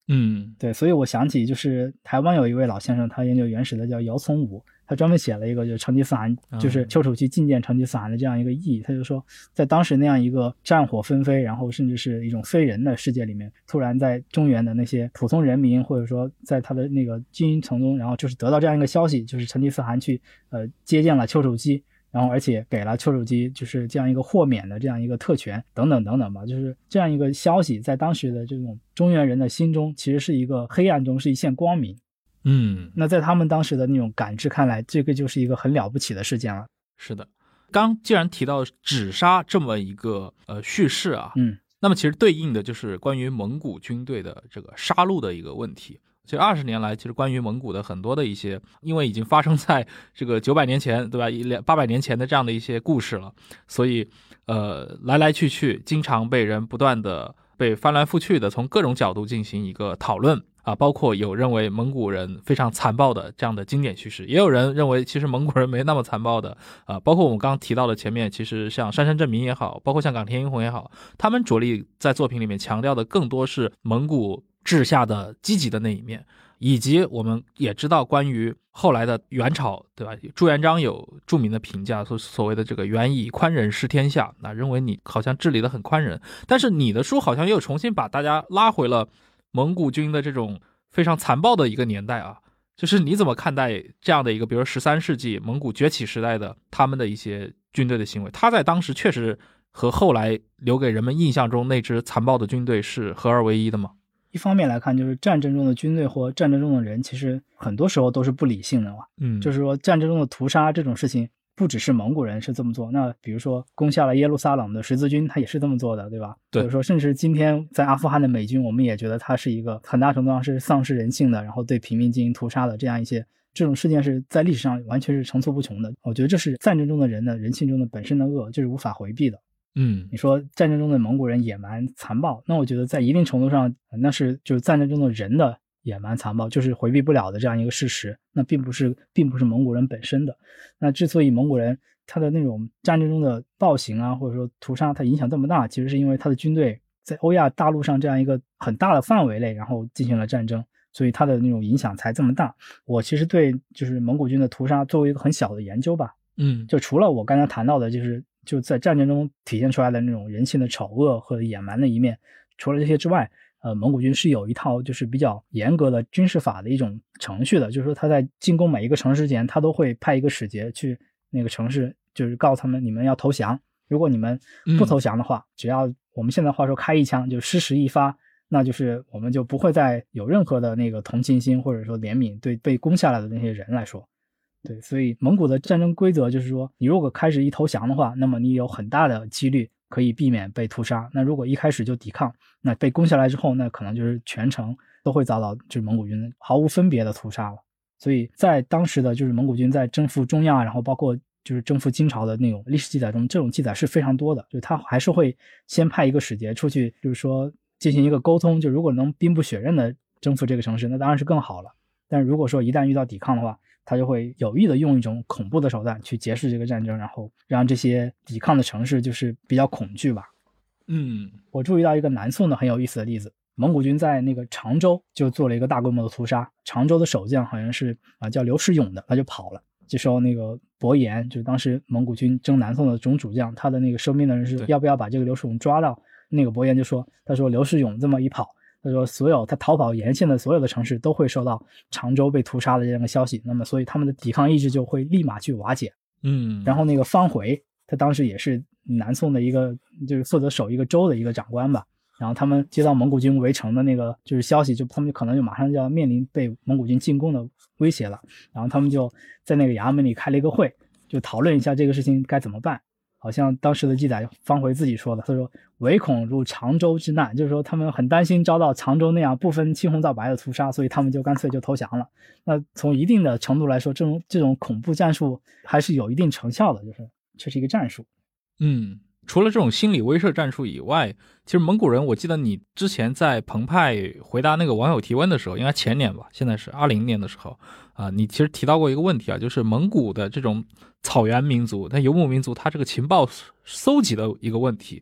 嗯， 对，所以我想起就是台湾有一位老先生，他研究原始的叫姚从武，他专门写了一个就是成吉思汗，就是丘处机觐见成吉思汗的这样一个意义。他就说，在当时那样一个战火纷飞，然后甚至是一种非人的世界里面，突然在中原的那些普通人民，或者说在他的那个精英层中，然后就是得到这样一个消息，就是成吉思汗去呃接见了丘处机。然后而且给了丘处机就是这样一个豁免的这样一个特权等等等等吧，就是这样一个消息在当时的这种中原人的心中其实是一个黑暗中是一线光明。 嗯， 那在他们当时的那种感知看来，这个就是一个很了不起的事件了。 是的，刚既然提到止杀这么一个呃叙事啊， 嗯， 那么其实对应的就是关于蒙古军队的这个杀戮的一个问题。其实二十年来，其实关于蒙古的很多的一些，因为已经发生在这个九百年前，对吧？一八百年前的这样的一些故事了，所以呃，来来去去，经常被人不断的被翻来覆去的从各种角度进行一个讨论啊，包括有认为蒙古人非常残暴的这样的经典叙事，也有人认为其实蒙古人没那么残暴的啊，包括我们刚刚提到的前面，其实像杉山正明也好，包括像冈田英弘也好，他们着力在作品里面强调的更多是蒙古治下的积极的那一面，以及我们也知道关于后来的元朝，对吧？朱元璋有著名的评价，所所谓的这个元以宽仁治天下，那认为你好像治理的很宽仁，但是你的书好像又重新把大家拉回了蒙古军的这种非常残暴的一个年代啊。就是你怎么看待这样的一个，比如十三世纪蒙古崛起时代的他们的一些军队的行为？他在当时确实和后来留给人们印象中那支残暴的军队是合二为一的吗？ 一方面来看，就是战争中的军队或战争中的人，其实很多时候都是不理性的嘛。 嗯， 就是说战争中的屠杀这种事情，不只是蒙古人是这么做，那比如说攻下了耶路撒冷的十字军，他也是这么做的，对吧？ 对。 或者说，甚至今天在阿富汗的美军，我们也觉得他是一个很大程度上是丧失人性的，然后对平民进行屠杀的这样一些这种事件，是在历史上完全是层出不穷的。我觉得这是战争中的人的人性中的本身的恶，这是无法回避的。 嗯， 你说战争中的蒙古人野蛮残暴，那我觉得在一定程度上，那是就是战争中的人的野蛮残暴，就是回避不了的这样一个事实。那并不是并不是蒙古人本身的。那之所以蒙古人他的那种战争中的暴行啊，或者说屠杀，他影响这么大，其实是因为他的军队在欧亚大陆上这样一个很大的范围内，然后进行了战争，所以他的那种影响才这么大。我其实对就是蒙古军的屠杀作为一个很小的研究吧， 嗯， 就除了我刚才谈到的，就是就在战争中体现出来的那种人性的丑恶和野蛮的一面，除了这些之外，呃，蒙古军是有一套就是比较严格的军事法的一种程序的，就是说他在进攻每一个城市之前，他都会派一个使节去那个城市，就是告诉他们你们要投降，如果你们不投降的话，嗯、只要我们现在话说开一枪就失时一发，那就是我们就不会再有任何的那个同情心或者说怜悯对被攻下来的那些人来说。对，所以蒙古的战争规则就是说，你如果开始一投降的话，那么你有很大的几率可以避免被屠杀。那如果一开始就抵抗，那被攻下来之后，那可能就是全程都会遭到就是蒙古军毫无分别的屠杀了。所以在当时的就是蒙古军在征服中亚，然后包括就是征服金朝的那种历史记载中，这种记载是非常多的。就是他还是会先派一个使节出去，就是说进行一个沟通，就如果能兵不血刃的征服这个城市，那当然是更好了。但如果说一旦遇到抵抗的话，他就会有意的用一种恐怖的手段去结束这个战争，然后让这些抵抗的城市就是比较恐惧吧。 嗯， 我注意到一个南宋的很有意思的例子，蒙古军在那个常州就做了一个大规模的屠杀，常州的守将好像是啊叫刘世勇的，他就跑了。这时候那个伯颜，就是当时蒙古军征南宋的总主将，他的那个收兵的人是要不要把这个刘世勇抓到，那个伯颜就说，他说刘世勇这么一跑，他说所有他逃跑沿线的所有的城市都会收到常州被屠杀的这样的消息，那么所以他们的抵抗意志就会立马去瓦解。 嗯， 然后那个方回他当时也是南宋的一个就是负责守一个州的一个长官吧，然后他们接到蒙古军围城的那个就是消息，就他们就可能就马上就要面临被蒙古军进攻的威胁了，然后他们就在那个衙门里开了一个会，就讨论一下这个事情该怎么办。好像当时的记载方回自己说的，他说唯恐入常州之难，就是说他们很担心遭到常州那样不分青红皂白的屠杀，所以他们就干脆就投降了。那从一定的程度来说，这种这种恐怖战术还是有一定成效的，就是这是一个战术。 嗯，除了这种心理威慑战术以外，其实蒙古人，我记得你之前在澎湃回答那个网友提问的时候，应该前年吧，现在是二零年的时候啊，你其实提到过一个问题啊，就是蒙古的这种草原民族，但游牧民族，它这个情报搜集的一个问题。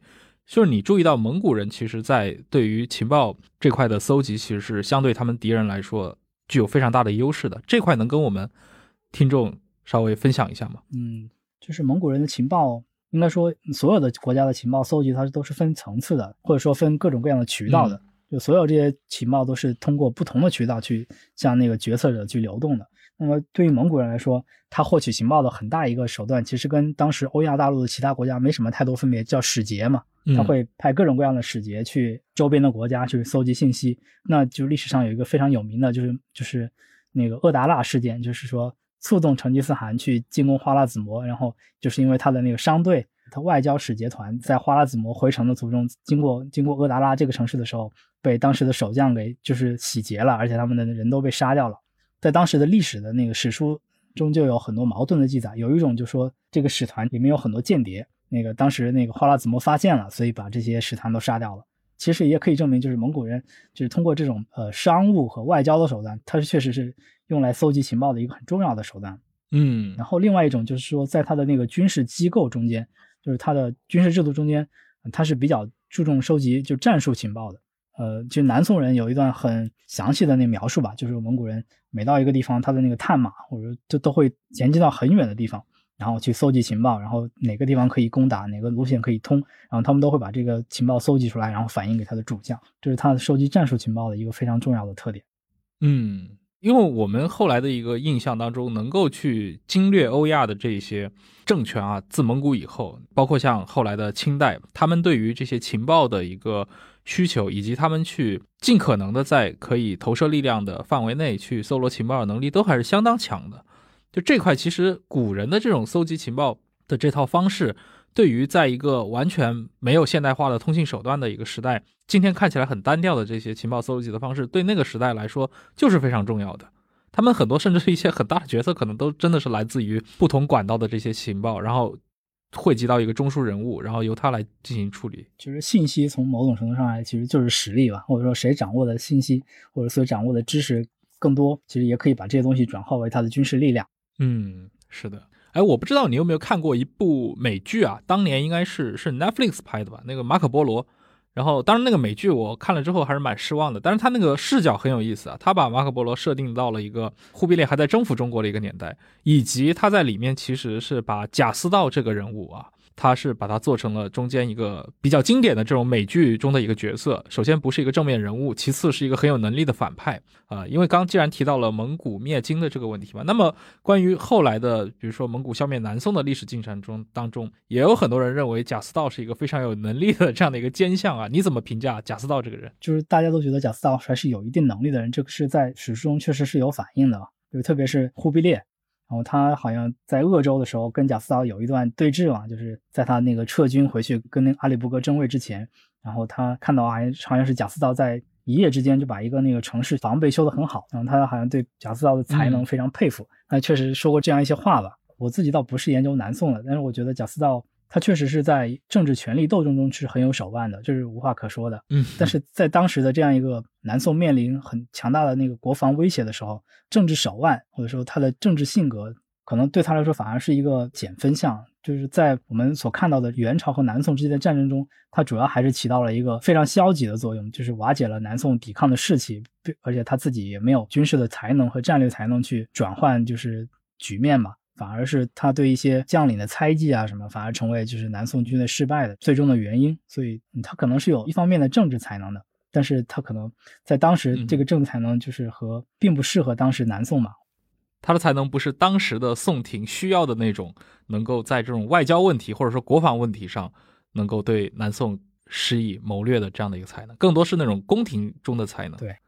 就是你注意到蒙古人其实在对于情报这块的搜集，其实是相对他们敌人来说具有非常大的优势的。这块能跟我们听众稍微分享一下吗？ 嗯，就是蒙古人的情报，应该说所有的国家的情报搜集它都是分层次的，或者说分各种各样的渠道的。嗯，就所有这些情报都是通过不同的渠道去向那个决策者去流动的。那么对于蒙古人来说，他获取情报的很大一个手段其实跟当时欧亚大陆的其他国家没什么太多分别，叫使节嘛。他会派各种各样的使节去周边的国家去搜集信息。那就历史上有一个非常有名的就是就是那个鄂达腊事件，就是说触动成吉思汗去进攻花剌子模，然后就是因为他的那个商队，他外交使节团在花剌子模回城的途中，经过经过鄂达拉这个城市的时候，被当时的守将给就是洗劫了，而且他们的人都被杀掉了。在当时的历史的那个史书中就有很多矛盾的记载，有一种就说这个使团里面有很多间谍，那个当时那个花剌子模发现了，所以把这些使团都杀掉了。其实也可以证明，就是蒙古人就是通过这种呃商务和外交的手段，它是确实是用来搜集情报的一个很重要的手段。 嗯， 然后另外一种就是说，在他的那个军事机构中间，就是他的军事制度中间，他是比较注重收集就战术情报的。呃，就南宋人有一段很详细的那描述吧，就是蒙古人每到一个地方，他的那个探马或者就都会前进到很远的地方，然后去搜集情报，然后哪个地方可以攻打，哪个路线可以通，然后他们都会把这个情报搜集出来，然后反映给他的主将，这是他的收集战术情报的一个非常重要的特点。 嗯，因为我们后来的一个印象当中，能够去经略欧亚的这些政权啊，自蒙古以后，包括像后来的清代，他们对于这些情报的一个需求，以及他们去尽可能的在可以投射力量的范围内去搜罗情报的能力，都还是相当强的。就这块，其实古人的这种搜集情报的这套方式，对于在一个完全没有现代化的通信手段的一个时代，今天看起来很单调的这些情报搜集的方式，对那个时代来说就是非常重要的。他们很多甚至是一些很大的决策，可能都真的是来自于不同管道的这些情报，然后汇集到一个中枢人物，然后由他来进行处理。 就是信息从某种程度上来其实就是实力吧，或者说谁掌握的信息或者所掌握的知识更多，其实也可以把这些东西转化为他的军事力量。 嗯，是的。哎，我不知道你有没有看过一部美剧啊，当年应该是是 Netflix 拍的吧，那个马可波罗。然后当然那个美剧我看了之后还是蛮失望的，但是他那个视角很有意思啊，他把马可波罗设定到了一个忽必烈还在征服中国的一个年代，以及他在里面其实是把贾似道这个人物啊，他是把他做成了中间一个比较经典的这种美剧中的一个角色。首先不是一个正面人物，其次是一个很有能力的反派啊、呃。因为刚既然提到了蒙古灭金的这个问题嘛，那么关于后来的比如说蒙古消灭南宋的历史进程中当中，也有很多人认为贾似道是一个非常有能力的这样的一个奸相啊。你怎么评价贾似道这个人？ 就是大家都觉得贾似道还是有一定能力的人，这个是在史书中确实是有反映的，就特别是忽必烈。然后他好像在鄂州的时候跟贾似道有一段对峙嘛，就是在他那个撤军回去跟那个阿里不哥争位之前，然后他看到好像好像是贾似道在一夜之间就把一个那个城市防备修得很好，然后他好像对贾似道的才能非常佩服，他、嗯、确实说过这样一些话吧。我自己倒不是研究南宋的，但是我觉得贾似道他确实是在政治权力斗争中是很有手腕的，这是无话可说的。 嗯， 但是在当时的这样一个南宋面临很强大的那个国防威胁的时候，政治手腕或者说他的政治性格可能对他来说反而是一个减分项。就是在我们所看到的元朝和南宋之间的战争中，他主要还是起到了一个非常消极的作用，就是瓦解了南宋抵抗的士气，而且他自己也没有军事的才能和战略才能去转换就是局面嘛，反而是他对一些将领的猜忌啊什么，反而成为就是南宋军队失败的最终的原因。所以、嗯、他可能是有一方面的政治才能的，但是他可能在当时这个政治才能就是和并不适合当时南宋嘛。 他的才能不是当时的宋廷需要的那种能够在这种外交问题或者说国防问题上能够对南宋施以谋略的这样的一个才能，更多是那种宫廷中的才能。 对，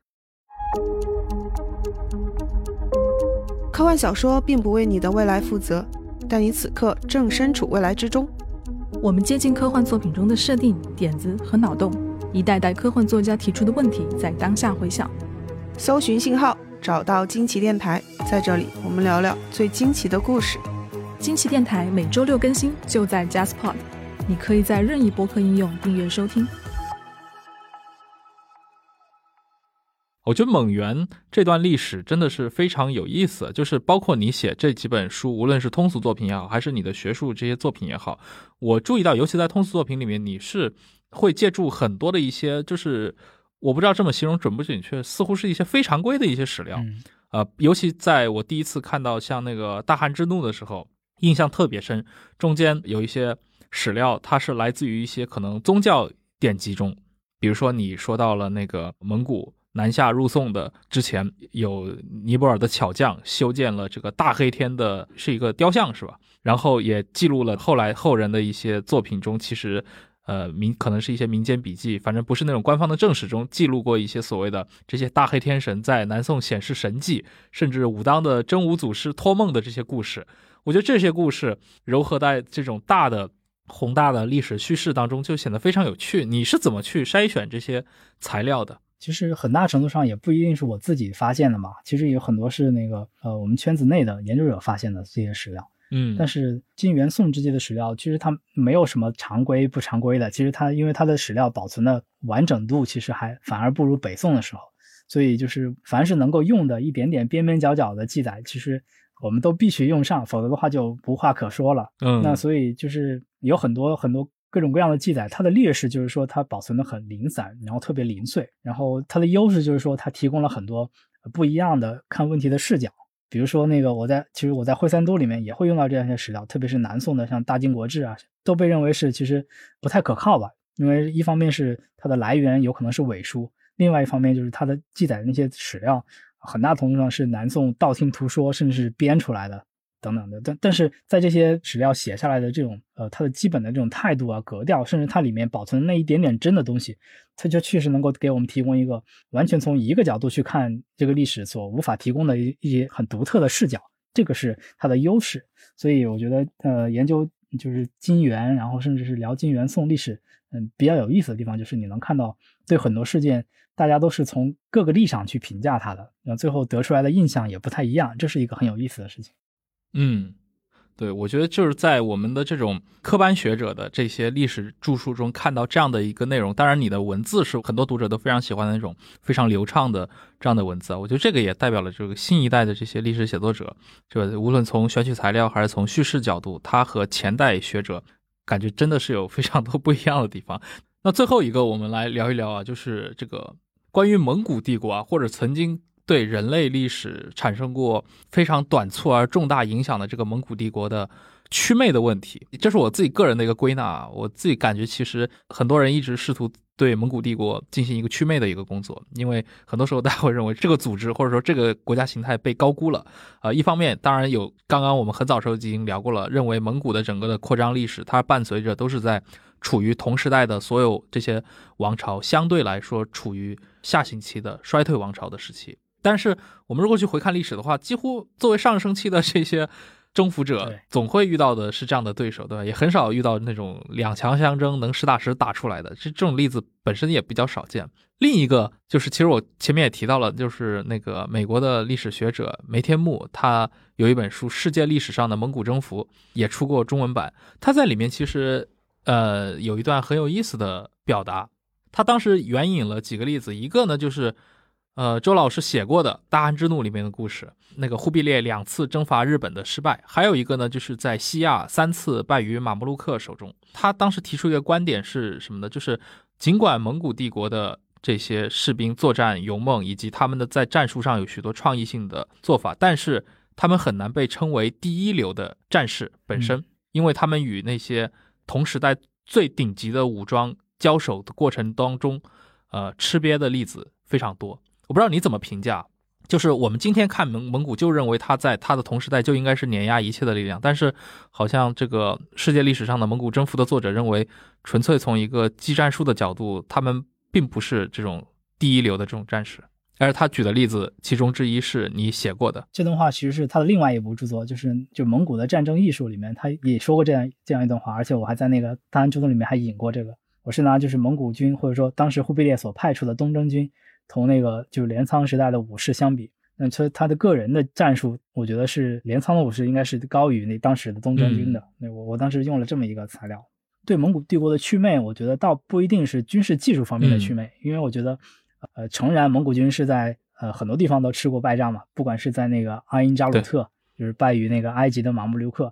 科幻小说并不为你的未来负责，但你此刻正身处未来之中。 我们接近科幻作品中的设定、点子和脑洞，一代代科幻作家提出的问题在当下回响。 搜寻信号，找到惊奇电台，在这里我们聊聊最惊奇的故事。 惊奇电台每周六更新，就在 JustPod， 你可以在任意播客应用订阅收听。 我觉得蒙元这段历史真的是非常有意思，就是包括你写这几本书，无论是通俗作品也好，还是你的学术这些作品也好，我注意到尤其在通俗作品里面，你是会借助很多的一些，就是我不知道这么形容准不准确，似乎是一些非常规的一些史料。 嗯呃，尤其在我第一次看到像那个大汉之怒的时候，印象特别深。中间有一些史料，它是来自于一些可能宗教典籍中，比如说你说到了那个蒙古南下入宋的之前，有尼泊尔的巧匠修建了这个大黑天的，是一个雕像是吧？然后也记录了后来后人的一些作品中，其实呃，民可能是一些民间笔记，反正不是那种官方的正史中记录过一些所谓的这些大黑天神在南宋显示神迹，甚至武当的真武祖师托梦的这些故事。我觉得这些故事糅合在这种大的宏大的历史叙事当中，就显得非常有趣。你是怎么去筛选这些材料的？ 其实很大程度上也不一定是我自己发现的嘛，其实有很多是那个呃我们圈子内的研究者发现的这些史料。 嗯， 但是金元宋之际的史料，其实它没有什么常规不常规的，其实它因为它的史料保存的完整度其实还反而不如北宋的时候，所以就是凡是能够用的一点点边边角角的记载，其实我们都必须用上，否则的话就无话可说了。 嗯， 那所以就是有很多很多各种各样的记载，它的劣势就是说它保存的很零散，然后特别零碎，然后它的优势就是说它提供了很多不一样的看问题的视角。比如说那个我在其实我在会三都里面也会用到这样一些史料，特别是南宋的像大晋国志啊，都被认为是其实不太可靠吧，因为一方面是它的来源有可能是伪书，另外一方面就是它的记载的那些史料很大程度上是南宋道听途说甚至是编出来的等等的，但但是在这些史料写下来的这种呃它的基本的这种态度啊格调，甚至它里面保存的那一点点真的东西，它就确实能够给我们提供一个完全从一个角度去看这个历史所无法提供的一些很独特的视角，这个是它的优势。所以我觉得呃研究就是金元，然后甚至是聊金元宋历史，嗯，比较有意思的地方就是你能看到对很多事件大家都是从各个立场去评价它的，然后最后得出来的印象也不太一样，这是一个很有意思的事情。 嗯，对，我觉得就是在我们的这种科班学者的这些历史著述中看到这样的一个内容，当然你的文字是很多读者都非常喜欢的那种非常流畅的这样的文字啊，我觉得这个也代表了这个新一代的这些历史写作者，这个无论从选取材料还是从叙事角度，他和前代学者感觉真的是有非常多不一样的地方。那最后一个我们来聊一聊啊，就是这个关于蒙古帝国啊，或者曾经对人类历史产生过非常短促而重大影响的这个蒙古帝国的祛魅的问题，这是我自己个人的一个归纳啊。我自己感觉其实很多人一直试图对蒙古帝国进行一个祛魅的一个工作，因为很多时候大家会认为这个组织或者说这个国家形态被高估了。呃，一方面当然有刚刚我们很早时候已经聊过了，认为蒙古的整个的扩张历史它伴随着都是在处于同时代的所有这些王朝相对来说处于下行期的衰退王朝的时期。但是我们如果去回看历史的话，几乎作为上升期的这些征服者总会遇到的是这样的对手，对吧？也很少遇到那种两强相争能实打实打出来的，这这种例子本身也比较少见。另一个就是其实我前面也提到了，就是那个美国的历史学者梅天木，他有一本书《世界历史上的蒙古征服》，也出过中文版。他在里面其实呃有一段很有意思的表达，他当时援引了几个例子，一个呢就是呃，周老师写过的《大汗之怒》里面的故事，那个忽必烈两次征伐日本的失败，还有一个呢，就是在西亚三次败于马穆鲁克手中。他当时提出一个观点是什么呢？就是尽管蒙古帝国的这些士兵作战勇猛，以及他们的在战术上有许多创意性的做法，但是他们很难被称为第一流的战士本身，嗯、因为他们与那些同时代最顶级的武装交手的过程当中，呃，吃瘪的例子非常多。我不知道你怎么评价，就是我们今天看蒙蒙古就认为他在他的同时代就应该是碾压一切的力量，但是好像这个世界历史上的蒙古征服的作者认为，纯粹从一个技战术的角度，他们并不是这种第一流的这种战士。而他举的例子其中之一是你写过的， 这段话其实是他的另外一部著作，就是就蒙古的战争艺术里面他也说过这样这样一段话，而且我还在那个大汗之怒里面还引过这个。我是拿就是蒙古军或者说当时忽必烈所派出的东征军同那个就是镰仓时代的武士相比，那所以他的个人的战术，我觉得是镰仓的武士应该是高于那当时的东征军的。那、嗯、我我当时用了这么一个材料。对蒙古帝国的祛魅，我觉得倒不一定是军事技术方面的祛魅，嗯、因为我觉得，呃，诚然蒙古军是在呃很多地方都吃过败仗嘛，不管是在那个阿因扎鲁特，就是败于那个埃及的马穆留克，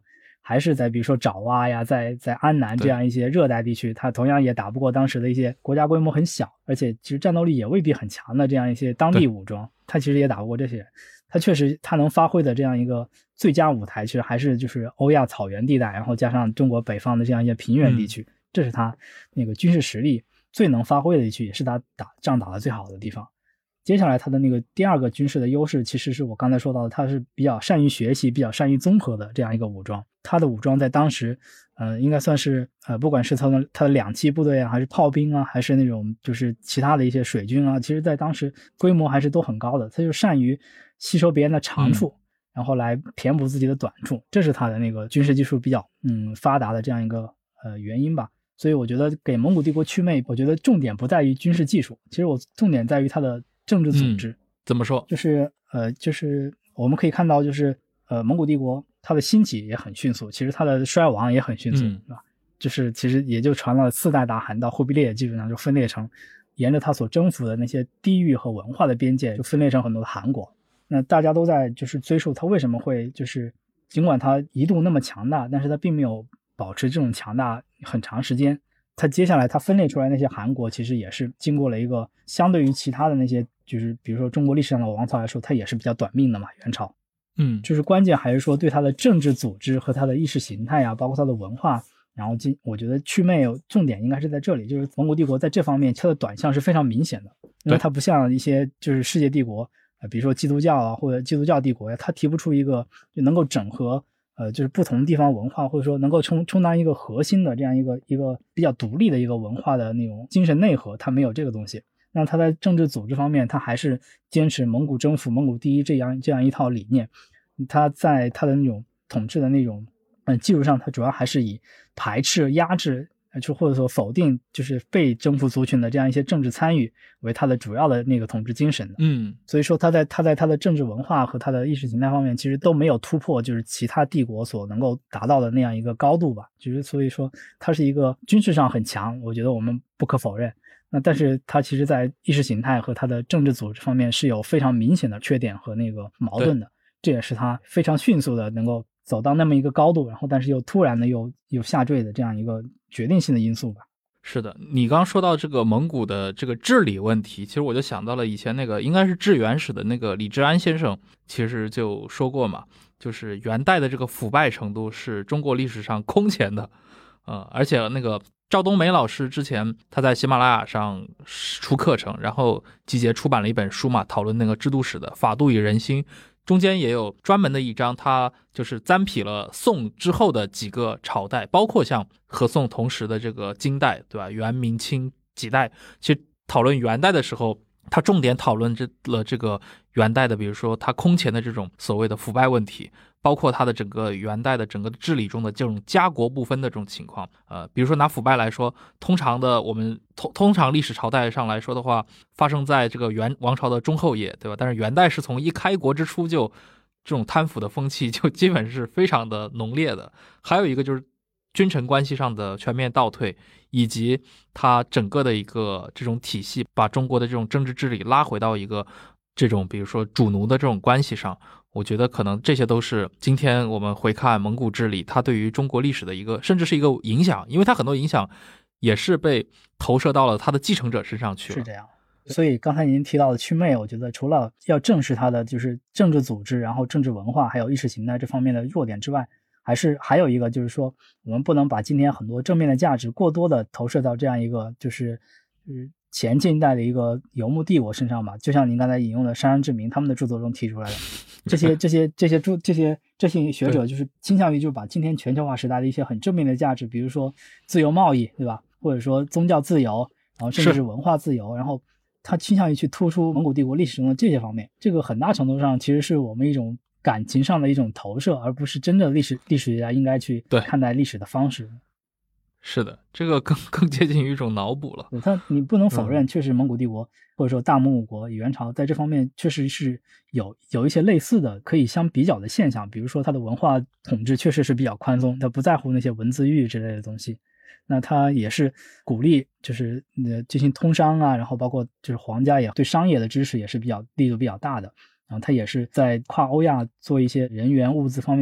还是在比如说爪哇呀，在在安南这样一些热带地区，它同样也打不过当时的一些国家规模很小，而且其实战斗力也未必很强的这样一些当地武装，它其实也打不过这些人。它确实它能发挥的这样一个最佳舞台，其实还是就是欧亚草原地带，然后加上中国北方的这样一些平原地区，嗯、这是它那个军事实力最能发挥的地区，也是它打仗打得最好的地方。接下来它的那个第二个军事的优势，其实是我刚才说到的，它是比较善于学习、比较善于综合的这样一个武装。它的武装在当时，呃，应该算是呃，不管是它的它的两栖部队啊，还是炮兵啊，还是那种就是其他的一些水军啊，其实在当时规模还是都很高的。它就善于吸收别人的长处，嗯、然后来填补自己的短处，这是它的那个军事技术比较嗯发达的这样一个呃原因吧。所以我觉得给蒙古帝国祛魅，我觉得重点不在于军事技术，其实我重点在于它的政治组织。 嗯、怎么说？ 就是呃，就是我们可以看到，就是呃，蒙古帝国它的兴起也很迅速，其实它的衰亡也很迅速， 嗯、 是吧？就是其实也就传了四代大汗到忽必烈，基本上就分裂成沿着他所征服的那些地域和文化的边界，就分裂成很多的汗国。那大家都在就是追溯他为什么会就是尽管他一度那么强大，但是他并没有保持这种强大很长时间。他接下来他分裂出来那些汗国，其实也是经过了一个相对于其他的那些就是比如说中国历史上的王朝来说，它也是比较短命的嘛，元朝。 嗯， 就是关键还是说对它的政治组织和它的意识形态啊，包括它的文化，然后进我觉得祛魅重点应该是在这里，就是蒙古帝国在这方面它的短项是非常明显的，因为它不像一些就是世界帝国，呃，比如说基督教啊或者基督教帝国呀，它提不出一个就能够整合呃就是不同地方文化，或者说能够充充当一个核心的这样一个一个比较独立的一个文化的那种精神内核，它没有这个东西。那他在政治组织方面，他还是坚持蒙古征服、蒙古第一这样这样一套理念。他在他的那种统治的那种嗯技术上，他主要还是以排斥、压制，就或者说否定，就是被征服族群的这样一些政治参与为他的主要的那个统治精神的。 嗯， 所以说他在他在他的政治文化和他的意识形态方面，其实都没有突破就是其他帝国所能够达到的那样一个高度吧。就是所以说他是一个军事上很强，我觉得我们不可否认。那但是它其实在意识形态和它的政治组织方面是有非常明显的缺点和那个矛盾的，这也是它非常迅速的能够走到那么一个高度，然后但是又突然的又又下坠的这样一个决定性的因素吧。 是的，你刚说到这个蒙古的这个治理问题，其实我就想到了以前那个应该是治元史的那个李志安先生，其实就说过嘛，就是元代的这个腐败程度是中国历史上空前的，呃，而且那个赵冬梅老师之前他在喜马拉雅上出课程，然后集结出版了一本书嘛，讨论那个制度史的法度与人心，中间也有专门的一章，他就是簪匹了宋之后的几个朝代，包括像和宋同时的这个金代，对吧？元明清几代，其实讨论元代的时候，他重点讨论这了这个元代的，比如说他空前的这种所谓的腐败问题，包括他的整个元代的整个治理中的这种家国不分的这种情况。呃，比如说拿腐败来说，通常的我们通通常历史朝代上来说的话，发生在这个元王朝的中后叶，对吧？但是元代是从一开国之初就这种贪腐的风气就基本是非常的浓烈的。还有一个就是君臣关系上的全面倒退，以及它整个的一个这种体系，把中国的这种政治治理拉回到一个这种比如说主奴的这种关系上。我觉得可能这些都是今天我们回看蒙古治理它对于中国历史的一个甚至是一个影响，因为它很多影响也是被投射到了它的继承者身上去了。 是这样。所以刚才您提到的祛魅，我觉得除了要正视它的就是政治组织，然后政治文化还有意识形态这方面的弱点之外，还是还有一个就是说，我们不能把今天很多正面的价值过多的投射到这样一个就是就是前近代的一个游牧帝国身上吧。就像您刚才引用的山山志明他们的著作中提出来的，这些这些这些这这些这些学者就是倾向于就把今天全球化时代的一些很正面的价值，比如说自由贸易，对吧？或者说宗教自由，然后甚至是文化自由，然后他倾向于去突出蒙古帝国历史中的这些方面。这个很大程度上其实是我们一种感情上的一种投射，而不是真正历史历史学家应该去看待历史的方式。 是的，这个更更接近于一种脑补了。 他你不能否认，确实蒙古帝国、嗯、或者说大蒙古国、元朝在这方面确实是有有一些类似的可以相比较的现象。比如说它的文化统治确实是比较宽松，它不在乎那些文字狱之类的东西。那它也是鼓励就是呃进行通商啊，然后包括就是皇家也对商业的支持也是比较力度比较大的。然后它也是在跨欧亚做一些人员物资方面的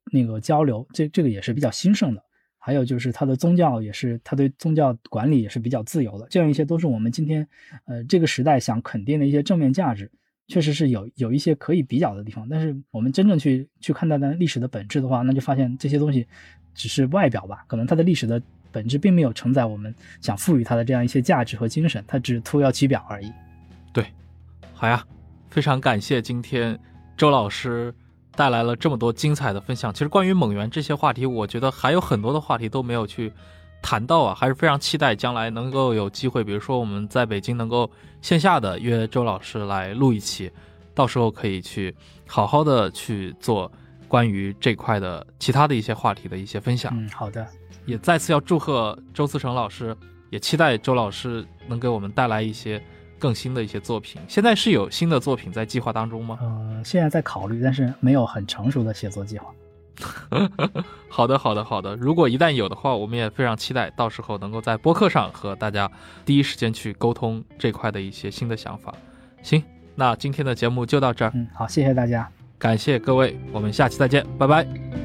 那个交流，这这个也是比较兴盛的。还有就是他的宗教也是，他对宗教管理也是比较自由的，这样一些都是我们今天呃这个时代想肯定的一些正面价值，确实是有有一些可以比较的地方。但是我们真正去去看待历史的本质的话，那就发现这些东西只是外表吧，可能它的历史的本质并没有承载我们想赋予它的这样一些价值和精神，它只徒有其表而已。 对，好呀，非常感谢今天周老师带来了这么多精彩的分享。其实关于蒙元这些话题，我觉得还有很多的话题都没有去谈到啊，还是非常期待将来能够有机会，比如说我们在北京能够线下的约周老师来录一期，到时候可以去好好的去做关于这块的其他的一些话题的一些分享。 嗯，好的。 也再次要祝贺周思成老师，也期待周老师能给我们带来一些更新的一些作品。现在是有新的作品在计划当中吗？ 呃，现在在考虑，但是没有很成熟的写作计划。 好的，好的，好的。如果一旦有的话，我们也非常期待，到时候能够在播客上和大家第一时间去沟通这块的一些新的想法。行，那今天的节目就到这儿。 嗯，好，谢谢大家， 感谢各位，我们下期再见，拜拜。